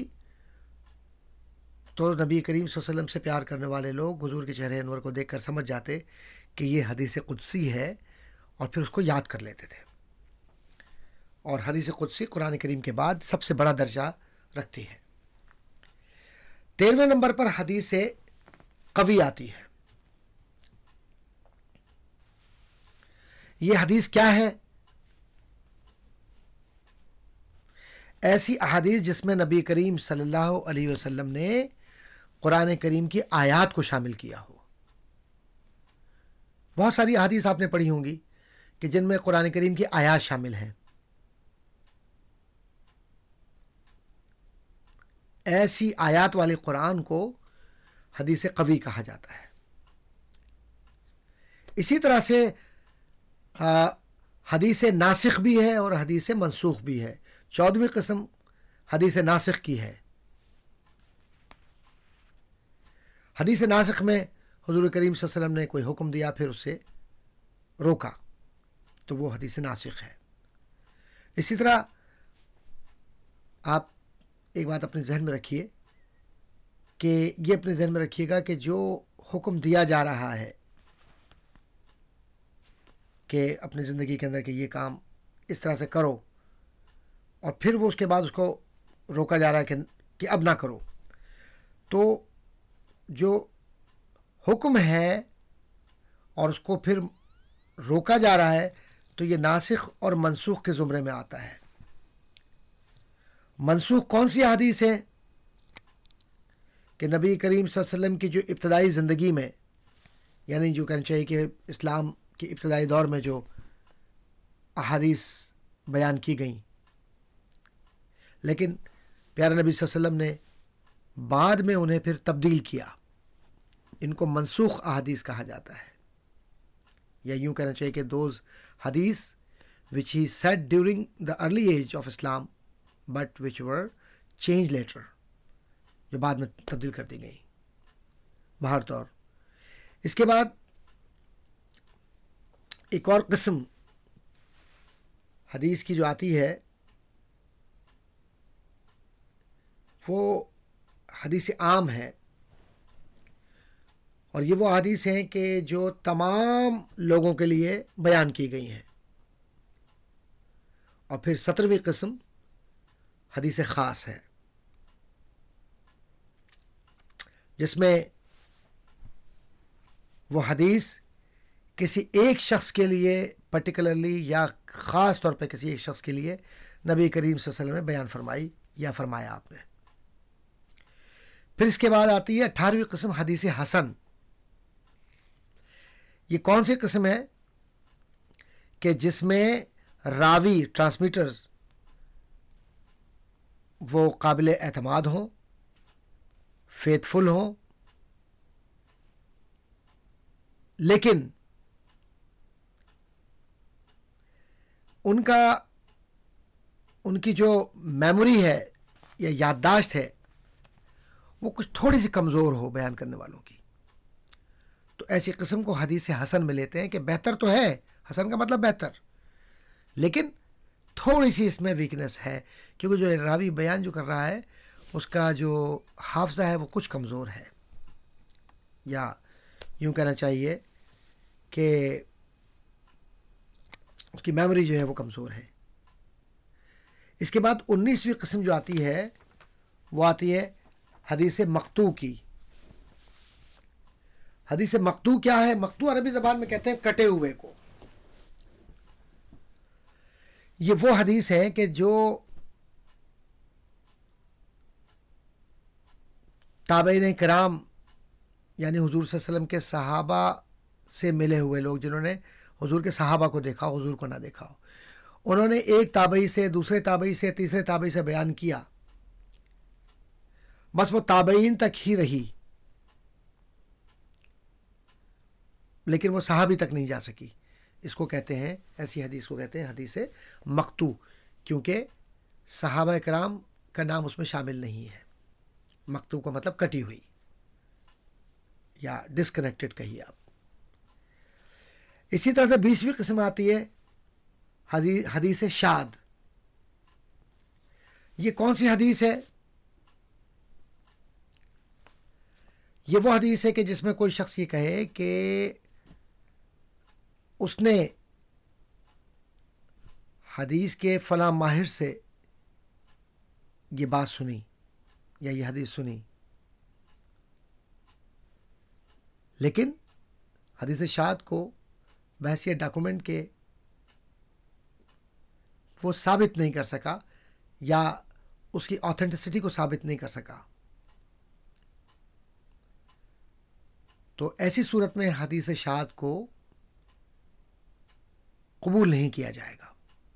تو نبی کریم صلی اللہ علیہ وسلم سے پیار کرنے والے لوگ حضور کے چہرے انور کو دیکھ کر سمجھ جاتے کہ یہ حدیث قدسی ہے، اور پھر اس کو یاد کر لیتے تھے. اور حدیث قدسی قرآن کریم کے بعد سب سے بڑا درجہ رکھتی ہے. 13ویں نمبر پر حدیث قوی آتی ہے. یہ حدیث کیا ہے؟ ایسی احادیث جس میں نبی کریم صلی اللہ علیہ وسلم نے قرآن کریم کی آیات کو شامل کیا ہو. بہت ساری احادیث آپ نے پڑھی ہوں گی کہ جن میں قرآن کریم کی آیات شامل ہیں. ایسی آیات والے قرآن کو حدیث قوی کہا جاتا ہے. اسی طرح سے حدیث ناسخ بھی ہے اور حدیث منسوخ بھی ہے. 14ویں قسم حدیث ناسخ کی ہے. حدیث ناسخ میں حضور کریم صلی اللہ علیہ وسلم نے کوئی حکم دیا پھر اسے روکا تو وہ حدیث ناسخ ہے. اسی طرح آپ ایک بات اپنے ذہن میں رکھیے کہ یہ اپنے ذہن میں رکھیے گا کہ جو حکم دیا جا رہا ہے کہ اپنی زندگی کے اندر کہ یہ کام اس طرح سے کرو، اور پھر وہ اس کے بعد اس کو روکا جا رہا ہے کہ اب نہ کرو، تو جو حکم ہے اور اس کو پھر روکا جا رہا ہے تو یہ ناسخ اور منسوخ کے زمرے میں آتا ہے. منسوخ کون سی حدیث ہے؟ کہ نبی کریم صلی اللہ علیہ وسلم کی جو ابتدائی زندگی میں، یعنی جو کہنا چاہیے کہ اسلام کے ابتدائی دور میں جو احادیث بیان کی گئیں، لیکن پیارے نبی صلی اللہ علیہ وسلم نے بعد میں انہیں پھر تبدیل کیا. ان کو منسوخ احادیث کہا جاتا ہے، یا یوں کہنا چاہیے کہ دوز حدیث which he said during the early age of Islam but which were changed later، جو بعد میں تبدیل کر دی گئی. بہر طور اس کے بعد ایک اور قسم حدیث کی جو آتی ہے وہ حدیث عام ہے، اور یہ وہ حدیث ہیں کہ جو تمام لوگوں کے لیے بیان کی گئی ہیں. اور پھر 17ویں قسم حدیث خاص ہے، جس میں وہ حدیث کسی ایک شخص کے لیے پرٹیکولرلی یا خاص طور پہ کسی ایک شخص کے لیے نبی کریم صلی اللہ علیہ وسلم نے بیان فرمائی یا فرمایا آپ نے. پھر اس کے بعد آتی ہے 18ویں قسم حدیث حسن. یہ کون سی قسم ہے کہ جس میں راوی ٹرانسمیٹرز وہ قابل اعتماد ہوں، فیتھفل ہوں، لیکن ان کی جو میموری ہے یا یادداشت ہے وہ کچھ تھوڑی سی کمزور ہو بیان کرنے والوں کی. تو ایسی قسم کو حدیث حسن میں لیتے ہیں کہ بہتر تو ہے، حسن کا مطلب بہتر، لیکن تھوڑی سی اس میں ویکنس ہے، کیونکہ جو راوی بیان جو کر رہا ہے اس کا جو حافظہ ہے وہ کچھ کمزور ہے، یا یوں کہنا چاہیے کہ اس کی میموری جو ہے وہ کمزور ہے. اس کے بعد 19ویں قسم جو آتی ہے وہ آتی ہے حدیث مقطوع کی. حدیث مقطوع کیا ہے؟ مقطوع عربی زبان میں کہتے ہیں کٹے ہوئے کو. یہ وہ حدیث ہے کہ جو تابعین کرام یعنی حضور صلی اللہ علیہ وسلم کے صحابہ سے ملے ہوئے لوگ، جنہوں نے حضور کے صحابہ کو دیکھا، حضور کو نہ دیکھا ہو، انہوں نے ایک تابعی سے، دوسرے تابعی سے، تیسرے تابعی سے بیان کیا، بس وہ تابعین تک ہی رہی، لیکن وہ صحابی تک نہیں جا سکی. اس کو کہتے ہیں، ایسی حدیث کو کہتے ہیں حدیث مقطوع، کیونکہ صحابہ کرام کا نام اس میں شامل نہیں ہے. مقطوع کا مطلب کٹی ہوئی یا ڈسکنیکٹڈ کہیے آپ. اسی طرح سے 20ویں قسم آتی ہے حدیث شاذ. یہ کون سی حدیث ہے؟ یہ وہ حدیث ہے کہ جس میں کوئی شخص یہ کہے کہ اس نے حدیث کے فلاں ماہر سے یہ بات سنی یا یہ حدیث سنی، لیکن حدیث شاذ کو بحیثیت ڈاکومنٹ کے وہ ثابت نہیں کر سکا یا اس کی آتھینٹسٹی کو ثابت نہیں کر سکا. تو ایسی صورت میں حدیث شاذ کو قبول نہیں کیا جائے گا.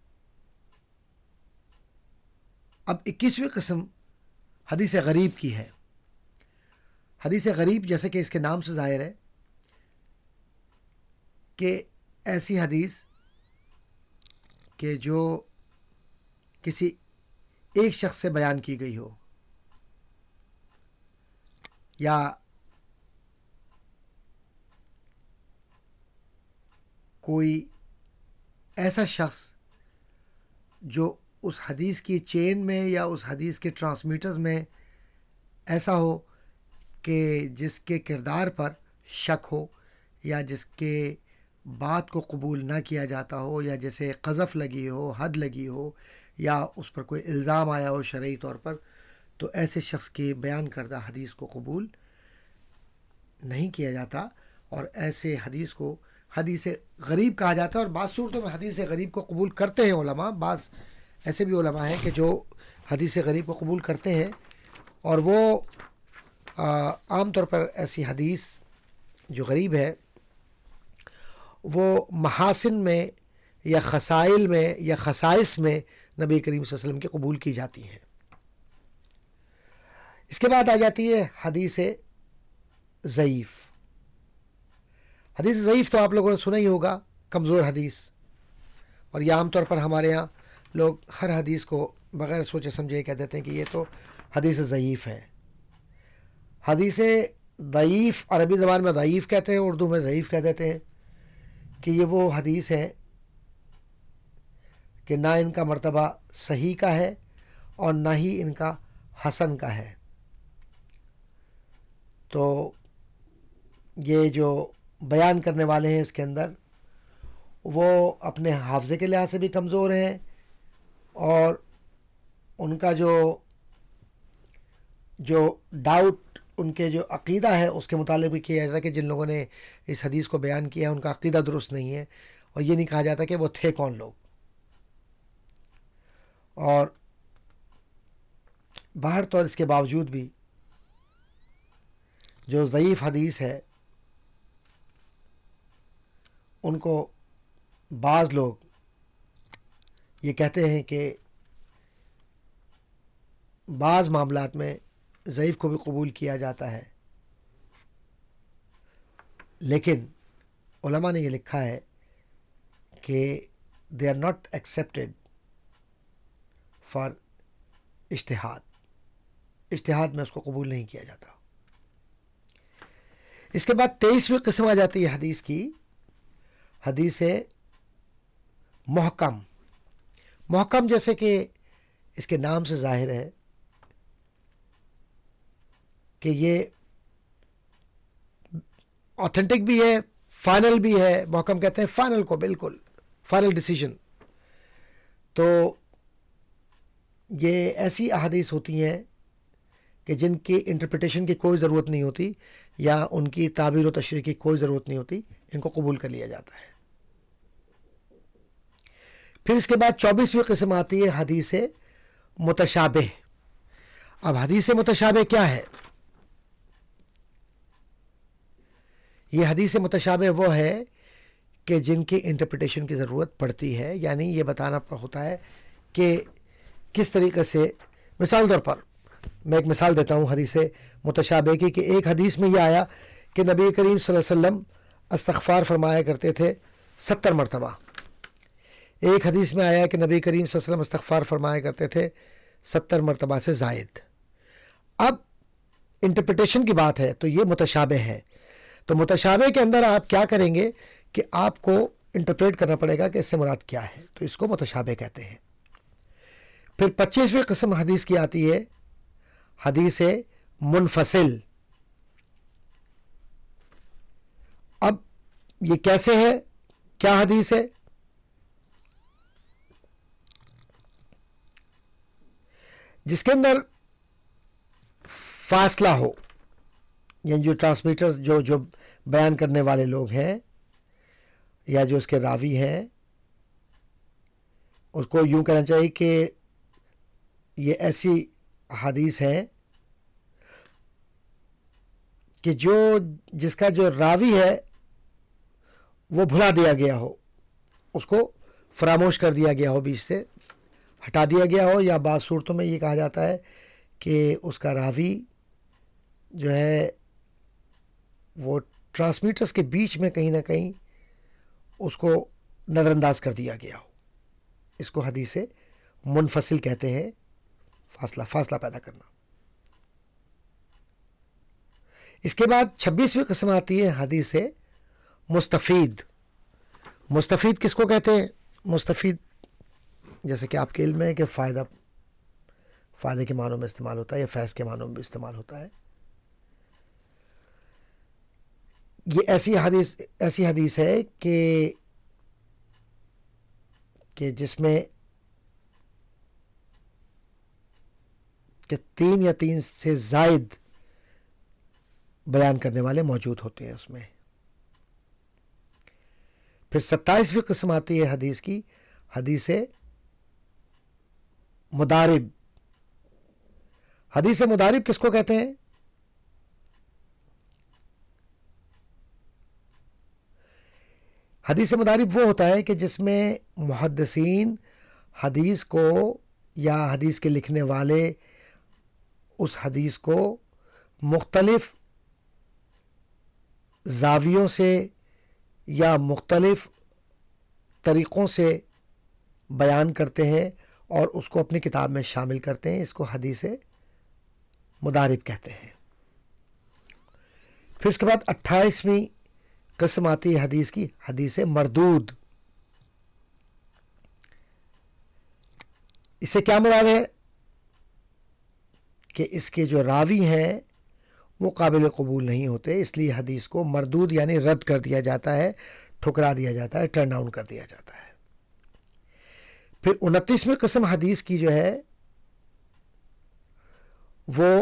اب 21ویں قسم حدیث غریب کی ہے. حدیث غریب جیسے کہ اس کے نام سے ظاہر ہے کہ ایسی حدیث کہ جو کسی ایک شخص سے بیان کی گئی ہو، یا کوئی ایسا شخص جو اس حدیث کی چین میں یا اس حدیث کے ٹرانسمیٹرز میں ایسا ہو کہ جس کے کردار پر شک ہو، یا جس کے بات کو قبول نہ کیا جاتا ہو، یا جیسے قذف لگی ہو، حد لگی ہو، یا اس پر کوئی الزام آیا ہو شرعی طور پر، تو ایسے شخص کی بیان کردہ حدیث کو قبول نہیں کیا جاتا، اور ایسے حدیث کو حدیث غریب کہا جاتا ہے. اور بعض صورتوں میں حدیث غریب کو قبول کرتے ہیں علماء. بعض ایسے بھی علماء ہیں کہ جو حدیث غریب کو قبول کرتے ہیں، اور وہ عام طور پر ایسی حدیث جو غریب ہے وہ محاسن میں یا خصائل میں یا خصائص میں نبی کریم صلی اللہ علیہ وسلم کی قبول کی جاتی ہیں۔ اس کے بعد آ جاتی ہے حدیث ضعیف۔ حدیث ضعیف تو آپ لوگوں نے سنا ہی ہوگا، کمزور حدیث، اور یہ عام طور پر ہمارے ہاں لوگ ہر حدیث کو بغیر سوچے سمجھے کہہ دیتے ہیں کہ یہ تو حدیث ضعیف ہے۔ حدیث ضعیف عربی زبان میں ضعیف کہتے ہیں، اردو میں ضعیف کہہ دیتے ہیں کہ یہ وہ حدیث ہے کہ نہ ان کا مرتبہ صحیح کا ہے اور نہ ہی ان کا حسن کا ہے۔ تو یہ جو بیان کرنے والے ہیں اس کے اندر، وہ اپنے حافظے کے لحاظ سے بھی کمزور ہیں، اور ان کا جو ڈاؤٹ ان کے جو عقیدہ ہے اس کے متعلق بھی کیا جاتا ہے کہ جن لوگوں نے اس حدیث کو بیان کیا ہے ان کا عقیدہ درست نہیں ہے، اور یہ نہیں کہا جاتا کہ وہ تھے کون لوگ۔ اور باہر طور اس کے باوجود بھی جو ضعیف حدیث ہے ان کو بعض لوگ یہ کہتے ہیں کہ بعض معاملات میں ضعیف کو بھی قبول کیا جاتا ہے، لیکن علماء نے یہ لکھا ہے کہ they are not accepted for اجتہاد میں اس کو قبول نہیں کیا جاتا۔ اس کے بعد 23ویں قسم آ جاتی ہے حدیث کی، حدیث محکم۔ محکم جیسے کہ اس کے نام سے ظاہر ہے کہ یہ آتھینٹک بھی ہے، فائنل بھی ہے۔ محکم کہتے ہیں فائنل کو، بالکل فائنل ڈیسیجن۔ تو یہ ایسی احادیث ہوتی ہیں کہ جن کی انٹرپریٹیشن کی کوئی ضرورت نہیں ہوتی یا ان کی تعبیر و تشریح کی کوئی ضرورت نہیں ہوتی، ان کو قبول کر لیا جاتا ہے۔ پھر اس کے بعد 24ویں قسم آتی ہے حدیث متشابہ۔ اب حدیث متشابہ کیا ہے؟ یہ حدیث متشابہ وہ ہے کہ جن کی انٹرپریٹیشن کی ضرورت پڑتی ہے، یعنی یہ بتانا ہوتا ہے کہ کس طریقے سے۔ مثال طور پر میں ایک مثال دیتا ہوں حدیث متشابہ کی، کہ ایک حدیث میں یہ آیا کہ نبی کریم صلی اللہ علیہ وسلم استغفار فرمایا کرتے تھے 70 مرتبہ۔ ایک حدیث میں آیا کہ نبی کریم صلی اللہ علیہ وسلم استغفار فرمایا کرتے تھے 70 مرتبہ سے زائد۔ اب انٹرپریٹیشن کی بات ہے تو یہ متشابہ ہے۔ تو متشابہ کے اندر آپ کیا کریں گے کہ آپ کو انٹرپریٹ کرنا پڑے گا کہ اس سے مراد کیا ہے، تو اس کو متشابہ کہتے ہیں۔ پھر 25ویں قسم حدیث کی آتی ہے حدیث منفصل۔ اب یہ کیسے ہے، کیا حدیث ہے؟ جس کے اندر فاصلہ ہو، یعنی جو ٹرانسمیٹرز جو بیان کرنے والے لوگ ہیں یا جو اس کے راوی ہیں، اس کو یوں کہنا چاہیے کہ یہ ایسی حدیث ہے کہ جس کا جو راوی ہے وہ بھلا دیا گیا ہو، اس کو فراموش کر دیا گیا ہو، بیچ سے ہٹا دیا گیا ہو، یا بعض صورتوں میں یہ کہا جاتا ہے کہ اس کا راوی جو ہے وہ ٹرانسمیٹرز کے بیچ میں کہیں نہ کہیں اس کو نظر انداز کر دیا گیا ہو۔ اس کو حدیث منفصل کہتے ہیں، فاصلہ پیدا کرنا۔ اس کے بعد 26ویں قسم آتی ہے حدیث مستفید۔ مستفید کس کو کہتے ہیں؟ مستفید جیسے کہ آپ کے علم میں ہے کہ فائدے کے معنوں میں استعمال ہوتا ہے یا فیض کے معنوں میں بھی استعمال ہوتا ہے۔ یہ ایسی حدیث ہے کہ جس میں کہ 3 یا 3 سے زائد بیان کرنے والے موجود ہوتے ہیں اس میں۔ پھر 27ویں قسم آتی ہے حدیث کی، حدیث مدارب۔ حدیث مدارب کس کو کہتے ہیں؟ حدیث مدارب وہ ہوتا ہے کہ جس میں محدثین حدیث کو یا حدیث کے لکھنے والے اس حدیث کو مختلف زاویوں سے یا مختلف طریقوں سے بیان کرتے ہیں اور اس کو اپنی کتاب میں شامل کرتے ہیں. اس کو حدیث مدارب کہتے ہیں. پھر اس کے بعد 28ویں قسم آتی ہے حدیث کی، حدیث مردود. اس سے کیا مراد ہے کہ اس کے جو راوی ہیں وہ قابل قبول نہیں ہوتے، اس لیے حدیث کو مردود یعنی رد کر دیا جاتا ہے، ٹھکرا دیا جاتا ہے، ٹرن ڈاؤن کر دیا جاتا ہے. پھر 29ویں قسم حدیث کی جو ہے وہ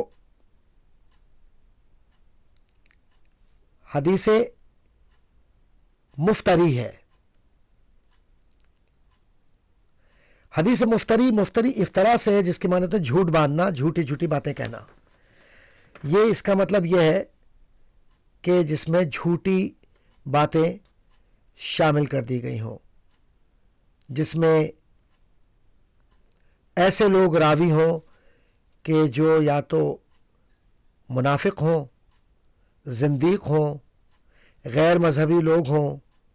حدیث مفتری ہے. حدیث مفتری افطرا سے ہے، جس کے معنی ہوتے ہیں جھوٹ باندھنا، جھوٹی باتیں کہنا. یہ اس کا مطلب یہ ہے کہ جس میں جھوٹی باتیں شامل کر دی گئی ہوں، جس میں ایسے لوگ راوی ہوں کہ جو یا تو منافق ہوں، زندیق ہوں، غیر مذہبی لوگ ہوں،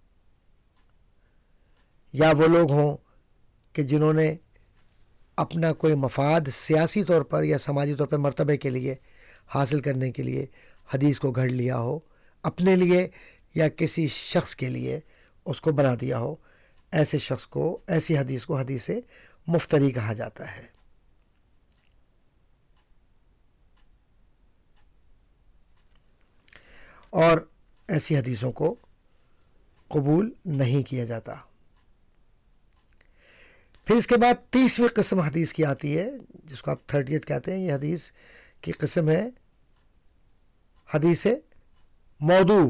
یا وہ لوگ ہوں کہ جنہوں نے اپنا کوئی مفاد سیاسی طور پر یا سماجی طور پر مرتبے کے لیے حاصل کرنے کے لیے حدیث کو گھڑ لیا ہو، اپنے لیے یا کسی شخص کے لیے اس کو بنا دیا ہو. ایسے شخص کو، ایسی حدیث کو حدیث مفتری کہا جاتا ہے. اور ایسی حدیثوں کو قبول نہیں کیا جاتا. پھر اس کے بعد 30ویں قسم حدیث کی آتی ہے، جس کو آپ 30th کہتے ہیں. یہ حدیث کی قسم ہے حدیث موضوع.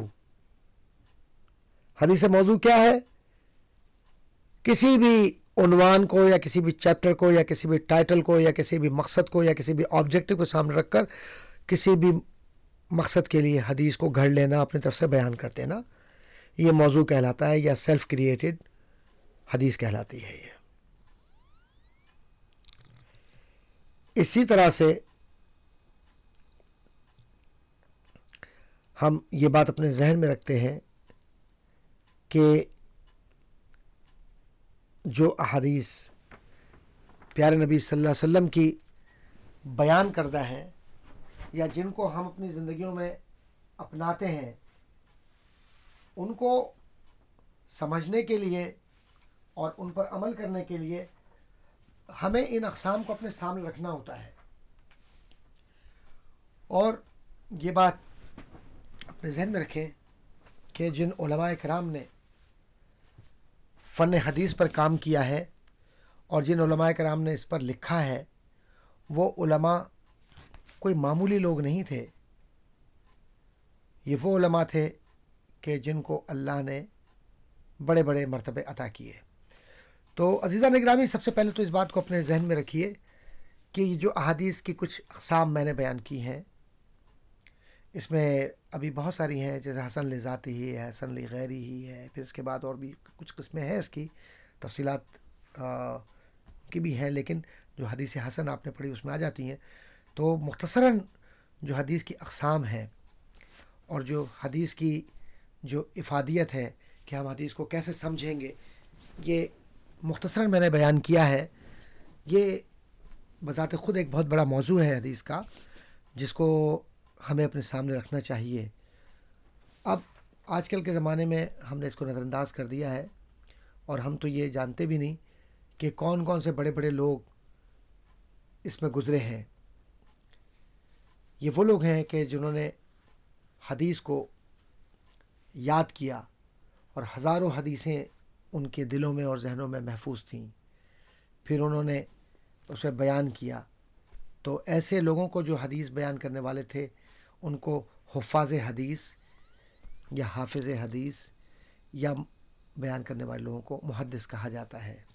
حدیث موضوع کیا ہے؟ کسی بھی عنوان کو یا کسی بھی چیپٹر کو یا کسی بھی ٹائٹل کو یا کسی بھی مقصد کو یا کسی بھی آبجیکٹو کو سامنے رکھ کر کسی بھی مقصد کے لیے حدیث کو گھڑ لینا، اپنی طرف سے بیان کر دینا، یہ موضوع کہلاتا ہے یا سیلف کریٹڈ حدیث کہلاتی ہے. یہ اسی طرح سے ہم یہ بات اپنے ذہن میں رکھتے ہیں کہ جو احادیث پیارے نبی صلی اللہ علیہ وسلم کی بیان کردہ ہیں یا جن کو ہم اپنی زندگیوں میں اپناتے ہیں، ان کو سمجھنے کے لیے اور ان پر عمل کرنے کے لیے ہمیں ان اقسام کو اپنے سامنے رکھنا ہوتا ہے. اور یہ بات اپنے ذہن میں رکھیں کہ جن علماء کرام نے فن حدیث پر کام کیا ہے اور جن علماء کرام نے اس پر لکھا ہے، وہ علماء کوئی معمولی لوگ نہیں تھے. یہ وہ علماء تھے کہ جن کو اللہ نے بڑے بڑے مرتبے عطا کیے. تو عزیزان گرامی، سب سے پہلے تو اس بات کو اپنے ذہن میں رکھیے کہ یہ جو احادیث کی کچھ اقسام میں نے بیان کی ہیں، اس میں ابھی بہت ساری ہیں، جیسے حسن لذاتی ہی ہے، حسن لغیری ہی ہے، پھر اس کے بعد اور بھی کچھ قسمیں ہیں، اس کی تفصیلات کی بھی ہیں، لیکن جو حدیث حسن آپ نے پڑھی اس میں آ جاتی ہیں. تو مختصراً جو حدیث کی اقسام ہیں اور جو حدیث کی جو افادیت ہے کہ ہم حدیث کو کیسے سمجھیں گے، یہ مختصراً میں نے بیان کیا ہے. یہ بذات خود ایک بہت بڑا موضوع ہے حدیث کا، جس کو ہمیں اپنے سامنے رکھنا چاہیے. اب آج کل کے زمانے میں ہم نے اس کو نظر انداز کر دیا ہے، اور ہم تو یہ جانتے بھی نہیں کہ کون کون سے بڑے بڑے لوگ اس میں گزرے ہیں. یہ وہ لوگ ہیں کہ جنہوں نے حدیث کو یاد کیا اور ہزاروں حدیثیں ان کے دلوں میں اور ذہنوں میں محفوظ تھیں، پھر انہوں نے اسے بیان کیا. تو ایسے لوگوں کو جو حدیث بیان کرنے والے تھے، ان کو حفاظ حدیث یا حافظ حدیث یا بیان کرنے والے لوگوں کو محدث کہا جاتا ہے.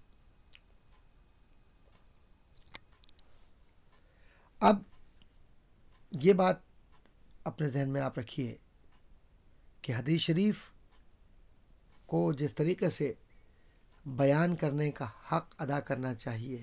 اب یہ بات اپنے ذہن میں آپ رکھیے کہ حدیث شریف کو جس طریقے سے بیان کرنے کا حق ادا کرنا چاہیے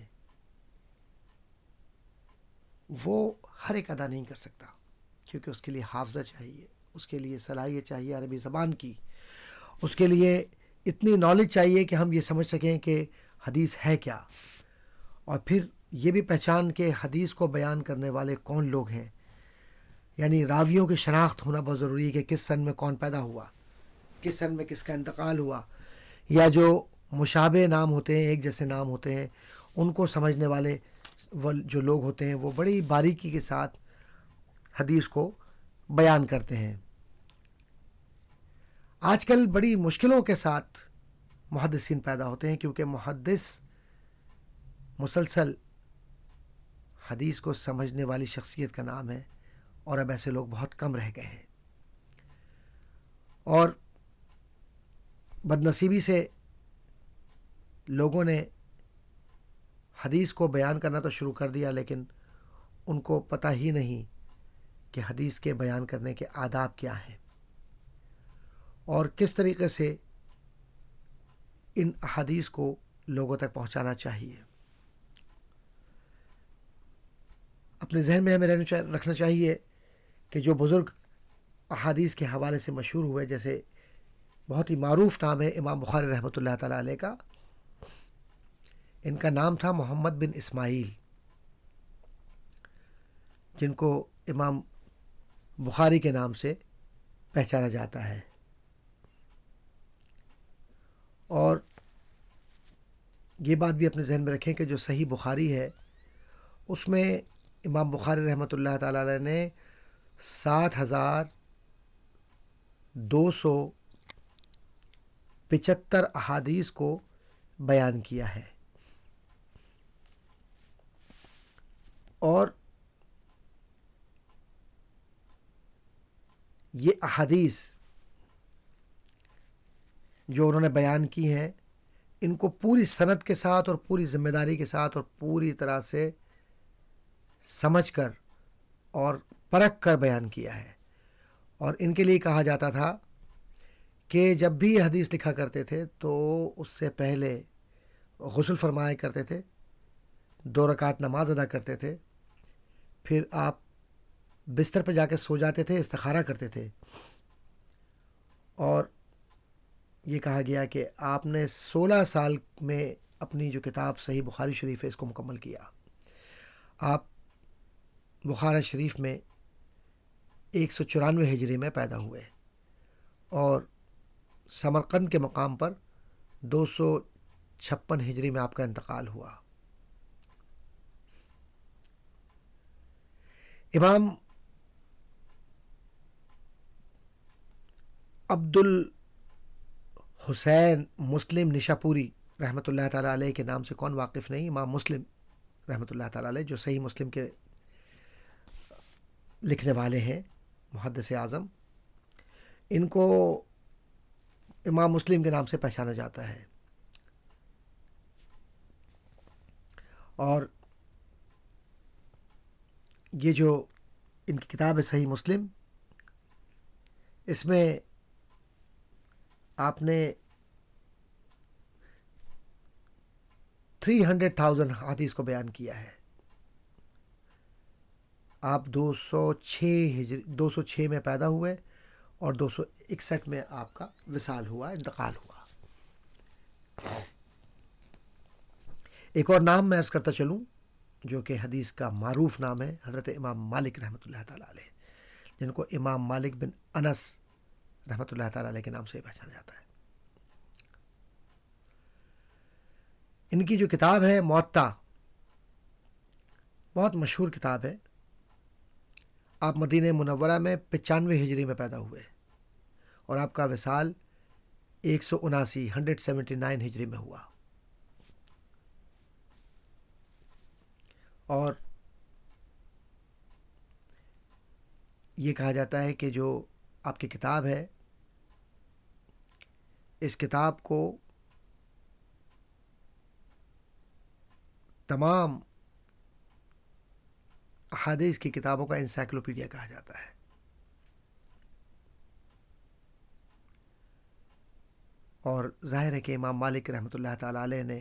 وہ ہر ایک ادا نہیں کر سکتا، کیونکہ اس کے لیے حافظہ چاہیے، اس کے لیے صلاحیت چاہیے عربی زبان کی، اس کے لیے اتنی نالج چاہیے کہ ہم یہ سمجھ سکیں کہ حدیث ہے کیا، اور پھر یہ بھی پہچان کہ حدیث کو بیان کرنے والے کون لوگ ہیں، یعنی راویوں کی شناخت ہونا بہت ضروری ہے کہ کس سن میں کون پیدا ہوا، کس سن میں کس کا انتقال ہوا، یا جو مشابہ نام ہوتے ہیں، ایک جیسے نام ہوتے ہیں، ان کو سمجھنے والے جو لوگ ہوتے ہیں وہ بڑی باریکی کے ساتھ حدیث کو بیان کرتے ہیں۔ آج کل بڑی مشکلوں کے ساتھ محدثین پیدا ہوتے ہیں، کیونکہ محدث مسلسل حدیث کو سمجھنے والی شخصیت کا نام ہے، اور اب ایسے لوگ بہت کم رہ گئے ہیں، اور بدنصیبی سے لوگوں نے حدیث کو بیان کرنا تو شروع کر دیا، لیکن ان کو پتہ ہی نہیں کہ حدیث کے بیان کرنے کے آداب کیا ہیں اور کس طریقے سے ان احادیث کو لوگوں تک پہنچانا چاہیے۔ اپنے ذہن میں ہمیں رکھنا چاہیے کہ جو بزرگ احادیث کے حوالے سے مشہور ہوئے، جیسے بہت ہی معروف نام ہے امام بخاری رحمۃ اللہ تعالیٰ علیہ کا، ان کا نام تھا محمد بن اسماعیل، جن کو امام بخاری کے نام سے پہچانا جاتا ہے۔ اور یہ بات بھی اپنے ذہن میں رکھیں کہ جو صحیح بخاری ہے اس میں امام بخاری رحمۃ اللہ تعالیٰ علیہ نے 7,275 احادیث کو بیان کیا ہے، اور یہ احادیث جو انہوں نے بیان کی ہیں ان کو پوری سند کے ساتھ اور پوری ذمہ داری کے ساتھ اور پوری طرح سے سمجھ کر اور پرکھ کر بیان کیا ہے، اور ان کے لیے کہا جاتا تھا کہ جب بھی یہ حدیث لکھا کرتے تھے تو اس سے پہلے غسل فرمایا کرتے تھے، 2 رکعت نماز ادا کرتے تھے، پھر آپ بستر پہ جا کے سو جاتے تھے، استخارہ کرتے تھے، اور یہ کہا گیا کہ آپ نے 16 سال میں اپنی جو کتاب صحیح بخاری شریف ہے اس کو مکمل کیا۔ آپ بخاری شریف میں 194 ہجری میں پیدا ہوئے اور سمرقند کے مقام پر 256 ہجری میں آپ کا انتقال ہوا۔ امام عبد الحسین مسلم نشاپوری رحمۃ اللہ تعالیٰ علیہ کے نام سے کون واقف نہیں، امام مسلم رحمۃ اللہ تعالیٰ علیہ جو صحیح مسلم کے لکھنے والے ہیں، محدث اعظم، ان کو امام مسلم کے نام سے پہچانا جاتا ہے، اور یہ جو ان کی کتاب ہے صحیح مسلم، اس میں آپ نے 300,000 حدیث کو بیان کیا ہے۔ آپ 206 میں پیدا ہوئے اور 261 میں آپ کا وصال ہوا، انتقال ہوا۔ ایک اور نام میں عرض کرتا چلوں جو کہ حدیث کا معروف نام ہے، حضرت امام مالک رحمۃ اللہ تعالیٰ علیہ، جن کو امام مالک بن انس رحمۃ اللہ تعالیٰ علیہ کے نام سے پہچانا جاتا ہے۔ ان کی جو کتاب ہے موطا، بہت مشہور کتاب ہے۔ آپ مدینہ منورہ میں 95 ہجری میں پیدا ہوئے اور آپ کا وصال 179 ہجری میں ہوا، اور یہ کہا جاتا ہے کہ جو آپ کی کتاب ہے، اس کتاب کو تمام احادیث کی کتابوں کا انسائکلوپیڈیا کہا جاتا ہے، اور ظاہر ہے کہ امام مالک رحمۃ اللہ تعالیٰ علیہ نے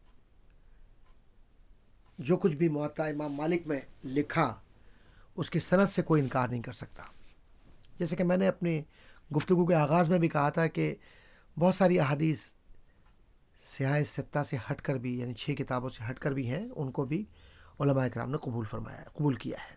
جو کچھ بھی موطا امام مالک میں لکھا اس کی سند سے کوئی انکار نہیں کر سکتا. جیسے کہ میں نے اپنی گفتگو کے آغاز میں بھی کہا تھا کہ بہت ساری احادیث سیاہ ستہ سے ہٹ کر بھی، یعنی 6 کتابوں سے ہٹ کر بھی ہیں، ان کو بھی علماء کرام نے قبول کیا ہے.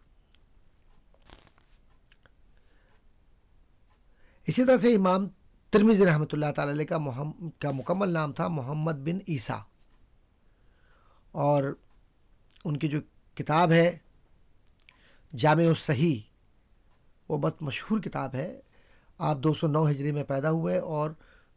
اسی طرح سے امام ترمذی رحمۃ اللہ تعالی علیہ کا مکمل نام تھا محمد بن عیسیٰ، اور ان کی جو کتاب ہے جامع الصحیح وہ بہت مشہور کتاب ہے. آپ 209 ہجری میں پیدا ہوئے اور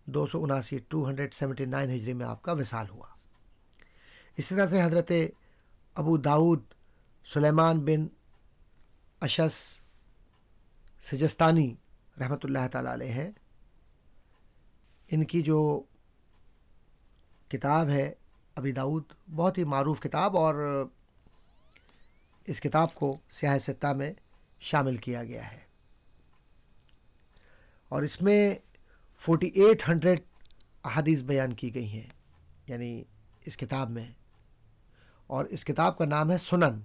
279 ہجری میں آپ کا وصال ہوا. اسی طرح سے حضرت ابو داؤد سلیمان بن اشس سجستانی رحمۃ اللہ تعالیٰ علیہ ہیں. ان کی جو کتاب ہے ابی داؤد بہت ہی معروف کتاب، اور اس کتاب کو سیاہ ستہ میں شامل کیا گیا ہے، اور اس میں 4800 احادیث بیان کی گئی ہیں، یعنی اس کتاب میں. اور اس کتاب کا نام ہے سنن.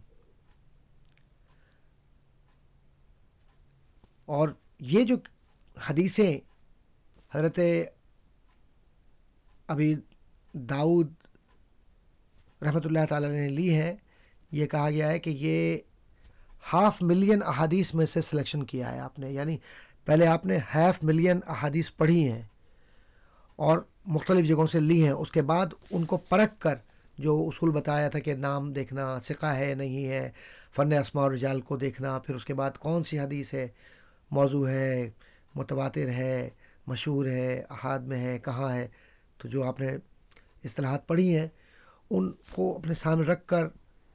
اور یہ جو حدیثیں حضرت ابی داؤد رحمۃ اللہ تعالیٰ نے لی ہیں، یہ کہا گیا ہے کہ یہ 500,000 احادیث میں سے سلیکشن کیا ہے آپ نے. یعنی پہلے آپ نے 500,000 احادیث پڑھی ہیں اور مختلف جگہوں سے لی ہیں، اس کے بعد ان کو پرکھ کر جو اصول بتایا تھا کہ نام دیکھنا، ثقہ ہے نہیں ہے، فن اسماء الرجال کو دیکھنا، پھر اس کے بعد کون سی حدیث ہے موضوع ہے، متواتر ہے، مشہور ہے، احاد میں ہے، کہاں ہے. تو جو آپ نے اصطلاحات پڑھی ہیں ان کو اپنے سامنے رکھ کر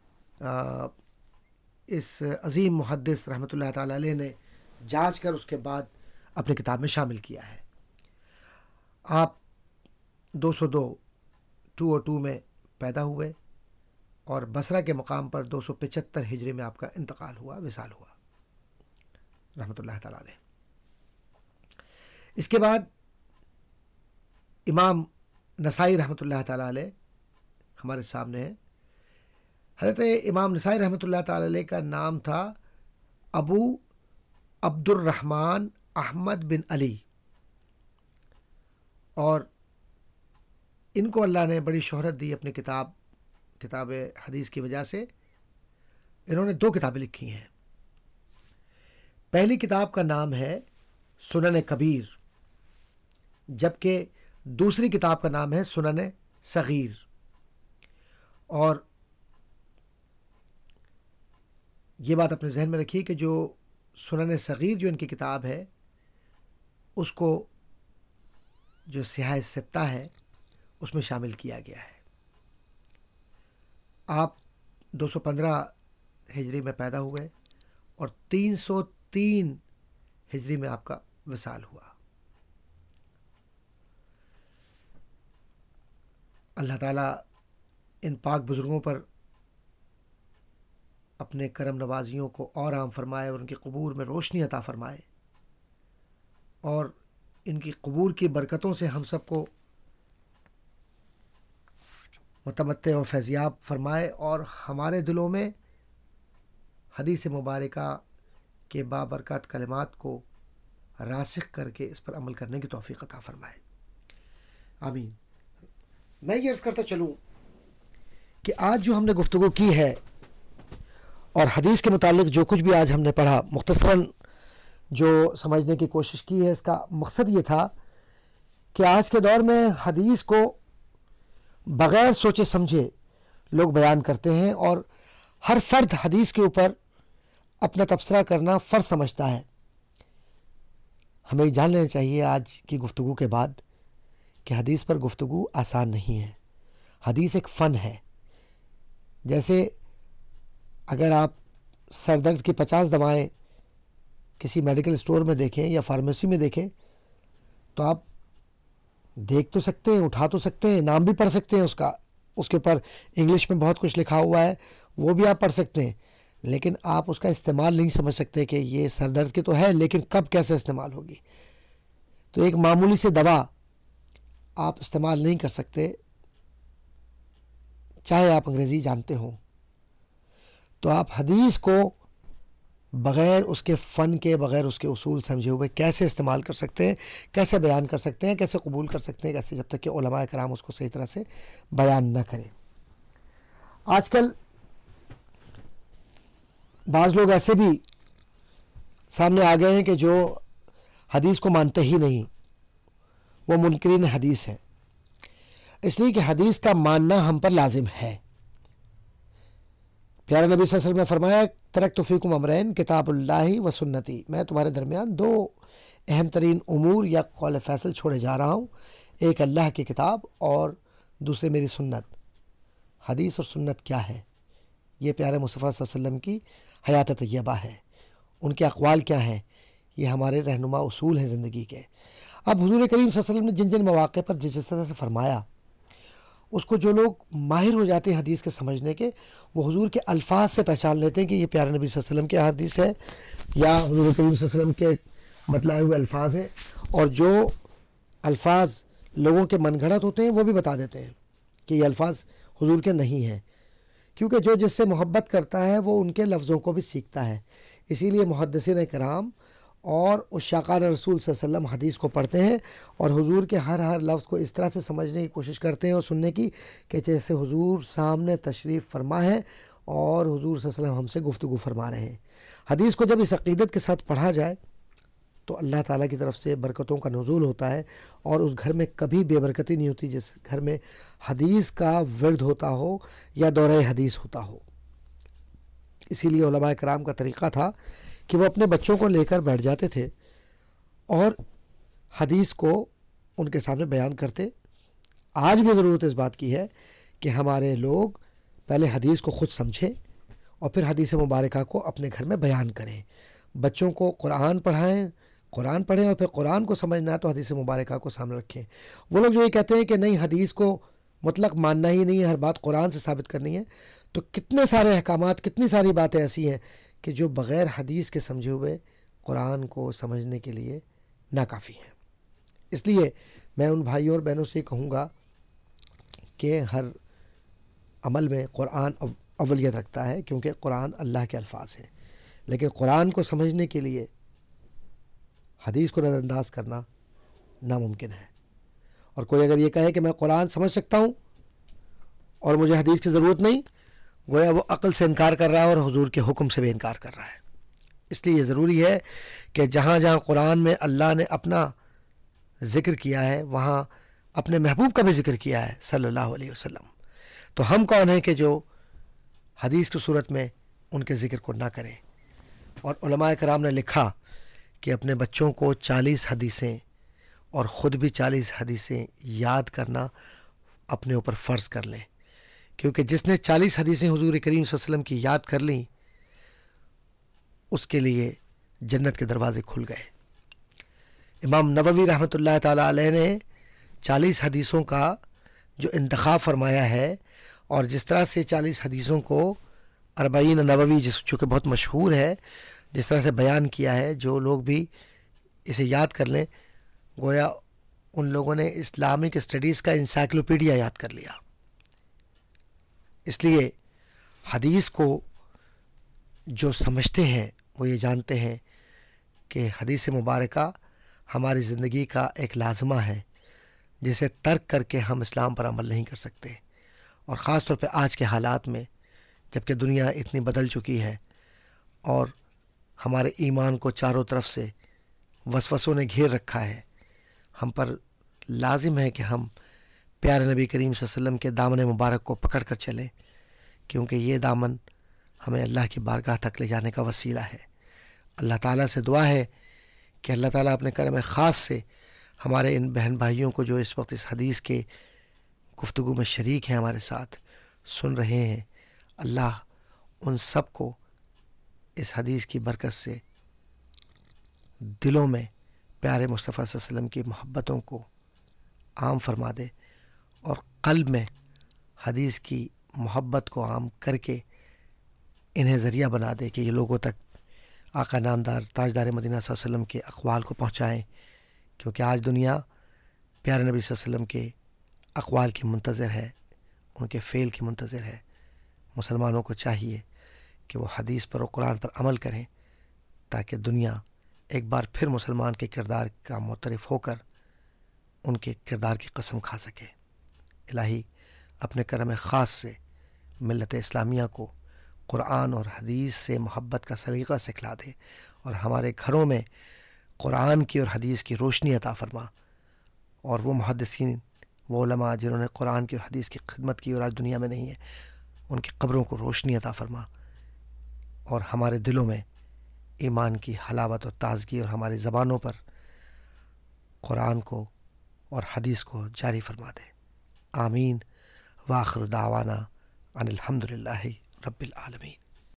اس عظیم محدث رحمۃ اللہ تعالیٰ علیہ نے جانچ کر اس کے بعد اپنی کتاب میں شامل کیا ہے. آپ 202 میں پیدا ہوئے اور بصرہ کے مقام پر 275 ہجری میں آپ کا انتقال ہوا، وصال ہوا رحمۃ اللہ تعالیٰ علیہ. اس کے بعد امام نسائی رحمۃ اللہ تعالیٰ علیہ ہمارے سامنے ہے. حضرت امام نسائی رحمۃ اللہ تعالیٰ علیہ کا نام تھا ابو عبد الرحمن احمد بن علی، اور ان کو اللہ نے بڑی شہرت دی اپنی کتاب حدیث کی وجہ سے. انہوں نے 2 کتابیں لکھی ہیں. پہلی کتاب کا نام ہے سنن کبیر، جبکہ دوسری کتاب کا نام ہے سنن صغیر. اور یہ بات اپنے ذہن میں رکھیے کہ جو سنن صغیر جو ان کی کتاب ہے اس کو جو سیاہ ستہ ہے اس میں شامل کیا گیا ہے. آپ 215 ہجری میں پیدا ہوئے اور 303 ہجری میں آپ کا وصال ہوا. اللہ تعالیٰ ان پاک بزرگوں پر اپنے کرم نوازیوں کو اور عام فرمائے اور ان کی قبور میں روشنی عطا فرمائے، اور ان کی قبور کی برکتوں سے ہم سب کو متمتع اور فیضیاب فرمائے، اور ہمارے دلوں میں حدیث مبارکہ کے بابرکات کلمات کو راسخ کر کے اس پر عمل کرنے کی توفیق عطا فرمائے. آمین. میں یہ عرض کرتا چلوں کہ آج جو ہم نے گفتگو کی ہے اور حدیث کے متعلق جو کچھ بھی آج ہم نے پڑھا، مختصراً جو سمجھنے کی کوشش کی ہے، اس کا مقصد یہ تھا کہ آج کے دور میں حدیث کو بغیر سوچے سمجھے لوگ بیان کرتے ہیں، اور ہر فرد حدیث کے اوپر اپنا تبصرہ کرنا فرض سمجھتا ہے. ہمیں جان لینا چاہیے آج کی گفتگو کے بعد کہ حدیث پر گفتگو آسان نہیں ہے. حدیث ایک فن ہے. جیسے اگر آپ سر درد کی 50 دوائیں کسی میڈیکل اسٹور میں دیکھیں یا فارمیسی میں دیکھیں تو آپ دیکھ تو سکتے ہیں، اٹھا تو سکتے ہیں، نام بھی پڑھ سکتے ہیں اس کے اوپر انگلش میں بہت کچھ لکھا ہوا ہے، وہ بھی آپ پڑھ سکتے ہیں، لیکن آپ اس کا استعمال نہیں سمجھ سکتے کہ یہ سر درد کی تو ہے لیکن کب کیسے استعمال ہوگی. تو ایک معمولی سی دوا آپ استعمال نہیں کر سکتے، چاہے آپ انگریزی جانتے ہوں، تو آپ حدیث کو بغیر اس کے فن کے، بغیر اس کے اصول سمجھے ہوئے کیسے استعمال کر سکتے ہیں، کیسے بیان کر سکتے ہیں، کیسے قبول کر سکتے ہیں، کیسے، جب تک کہ علماء کرام اس کو صحیح طرح سے بیان نہ کریں۔ آج کل بعض لوگ ایسے بھی سامنے آ گئے ہیں کہ جو حدیث کو مانتے ہی نہیں، وہ منکرین حدیث ہیں، اس لیے کہ حدیث کا ماننا ہم پر لازم ہے۔ پیارے نبی صلی اللہ علیہ وسلم نے فرمایا ترکت فیکم امرین کتاب اللہ و سنتی، میں تمہارے درمیان دو اہم ترین امور یا قول فیصل چھوڑے جا رہا ہوں، ایک اللہ کی کتاب اور دوسرے میری سنت۔ حدیث اور سنت کیا ہے؟ یہ پیارے مصطفیٰ صلی اللہ علیہ وسلم کی حیات طیبہ ہے، ان کے اقوال کیا ہیں، یہ ہمارے رہنما اصول ہیں زندگی کے۔ اب حضور کریم صلی اللہ علیہ وسلم نے جن جن مواقع پر جس طرح سے فرمایا، اس کو جو لوگ ماہر ہو جاتے ہیں حدیث کے سمجھنے کے، وہ حضور کے الفاظ سے پہچان لیتے ہیں کہ یہ پیارے نبی صلی اللہ علیہ وسلم کے حدیث ہے یا حضور کریم صلی اللہ علیہ وسلم کے بتلائے ہوئے الفاظ ہیں، اور جو الفاظ لوگوں کے من گھڑت ہوتے ہیں وہ بھی بتا دیتے ہیں کہ یہ الفاظ حضور کے نہیں ہیں، کیونکہ جو جس سے محبت کرتا ہے وہ ان کے لفظوں کو بھی سیکھتا ہے۔ اسی لیے محدثین کرام اور عشاقان رسول صلی اللہ علیہ وسلم حدیث کو پڑھتے ہیں اور حضور کے ہر لفظ کو اس طرح سے سمجھنے کی کوشش کرتے ہیں اور سننے کی کہ جیسے حضور سامنے تشریف فرما ہے اور حضور صلی اللہ علیہ وسلم ہم سے گفتگو فرما رہے ہیں۔ حدیث کو جب اس عقیدت کے ساتھ پڑھا جائے تو اللہ تعالیٰ کی طرف سے برکتوں کا نزول ہوتا ہے، اور اس گھر میں کبھی بے برکتی نہیں ہوتی جس گھر میں حدیث کا ورد ہوتا ہو یا دورہ حدیث ہوتا ہو۔ اسی لیے علماء کرام کا طریقہ تھا کہ وہ اپنے بچوں کو لے کر بیٹھ جاتے تھے اور حدیث کو ان کے سامنے بیان کرتے۔ آج بھی ضرورت اس بات کی ہے کہ ہمارے لوگ پہلے حدیث کو خود سمجھیں اور پھر حدیث مبارکہ کو اپنے گھر میں بیان کریں، بچوں کو قرآن پڑھائیں، قرآن پڑھیں، اور پھر قرآن کو سمجھنا ہے تو حدیث مبارکہ کو سامنے رکھیں۔ وہ لوگ جو یہ کہتے ہیں کہ نہیں حدیث کو مطلق ماننا ہی نہیں ہے، ہر بات قرآن سے ثابت کرنی ہے، تو کتنے سارے احکامات، کتنی ساری باتیں ایسی ہیں کہ جو بغیر حدیث کے سمجھے ہوئے قرآن کو سمجھنے کے لیے ناکافی ہیں۔ اس لیے میں ان بھائیوں اور بہنوں سے کہوں گا کہ ہر عمل میں قرآن اولیت رکھتا ہے، کیونکہ قرآن اللہ کے الفاظ ہیں، لیکن قرآن کو سمجھنے کے لیے حدیث کو نظر انداز کرنا ناممکن ہے۔ اور کوئی اگر یہ کہے کہ میں قرآن سمجھ سکتا ہوں اور مجھے حدیث کی ضرورت نہیں، گویا وہ عقل سے انکار کر رہا ہے اور حضور کے حکم سے بھی انکار کر رہا ہے۔ اس لیے یہ ضروری ہے کہ جہاں جہاں قرآن میں اللہ نے اپنا ذکر کیا ہے وہاں اپنے محبوب کا بھی ذکر کیا ہے صلی اللہ علیہ وسلم، تو ہم کون ہیں کہ جو حدیث کی صورت میں ان کے ذکر کو نہ کریں۔ اور علماء کرام نے لکھا کہ اپنے بچوں کو 40 حدیثیں اور خود بھی 40 حدیثیں یاد کرنا اپنے اوپر فرض کر لیں، کیونکہ جس نے 40 حدیثیں حضور کریم صلی اللہ علیہ وسلم کی یاد کر لیں اس کے لیے جنت کے دروازے کھل گئے۔ امام نووی رحمۃ اللہ تعالیٰ علیہ نے 40 حدیثوں کا جو انتخاب فرمایا ہے، اور جس طرح سے 40 حدیثوں کو 40 نووی جو کہ بہت مشہور ہے، جس طرح سے بیان کیا ہے، جو لوگ بھی اسے یاد کر لیں گویا ان لوگوں نے اسلامک اسٹڈیز کا انسائکلوپیڈیا یاد کر لیا۔ اس لیے حدیث کو جو سمجھتے ہیں وہ یہ جانتے ہیں کہ حدیث مبارکہ ہماری زندگی کا ایک لازمہ ہے جسے ترک کر کے ہم اسلام پر عمل نہیں کر سکتے، اور خاص طور پہ آج کے حالات میں جب کہ دنیا اتنی بدل چکی ہے اور ہمارے ایمان کو چاروں طرف سے وسوسوں نے گھیر رکھا ہے، ہم پر لازم ہے کہ ہم پیارے نبی کریم صلی اللہ علیہ وسلم کے دامن مبارک کو پکڑ کر چلیں، کیونکہ یہ دامن ہمیں اللہ کی بارگاہ تک لے جانے کا وسیلہ ہے۔ اللہ تعالیٰ سے دعا ہے کہ اللہ تعالیٰ اپنے کرم خاص سے ہمارے ان بہن بھائیوں کو جو اس وقت اس حدیث کے گفتگو میں شریک ہیں، ہمارے ساتھ سن رہے ہیں، اللہ ان سب کو اس حدیث کی برکت سے دلوں میں پیارے مصطفیٰ صلی اللہ علیہ وسلم کی محبتوں کو عام فرما دے، اور قلب میں حدیث کی محبت کو عام کر کے انہیں ذریعہ بنا دے کہ یہ لوگوں تک آقا نامدار تاجدار مدینہ صلی اللہ علیہ وسلم کے اقوال کو پہنچائیں، کیونکہ آج دنیا پیارے نبی صلی اللہ علیہ وسلم کے اقوال کی منتظر ہے، ان کے فعل کی منتظر ہے۔ مسلمانوں کو چاہیے کہ وہ حدیث پر اور قرآن پر عمل کریں تاکہ دنیا ایک بار پھر مسلمان کے کردار کا معترف ہو کر ان کے کردار کی قسم کھا سکے۔ الہی اپنے کرم خاص سے ملت اسلامیہ کو قرآن اور حدیث سے محبت کا سلیقہ سکھلا دے، اور ہمارے گھروں میں قرآن کی اور حدیث کی روشنی عطا فرما، اور وہ محدثین، وہ علماء جنہوں نے قرآن کی اور حدیث کی خدمت کی اور آج دنیا میں نہیں ہے، ان کی قبروں کو روشنی عطا فرما، اور ہمارے دلوں میں ایمان کی حلاوت اور تازگی، اور ہماری زبانوں پر قرآن کو اور حدیث کو جاری فرما دے۔ آمین۔ وآخر دعوانا ان الحمد للہ رب العالمین۔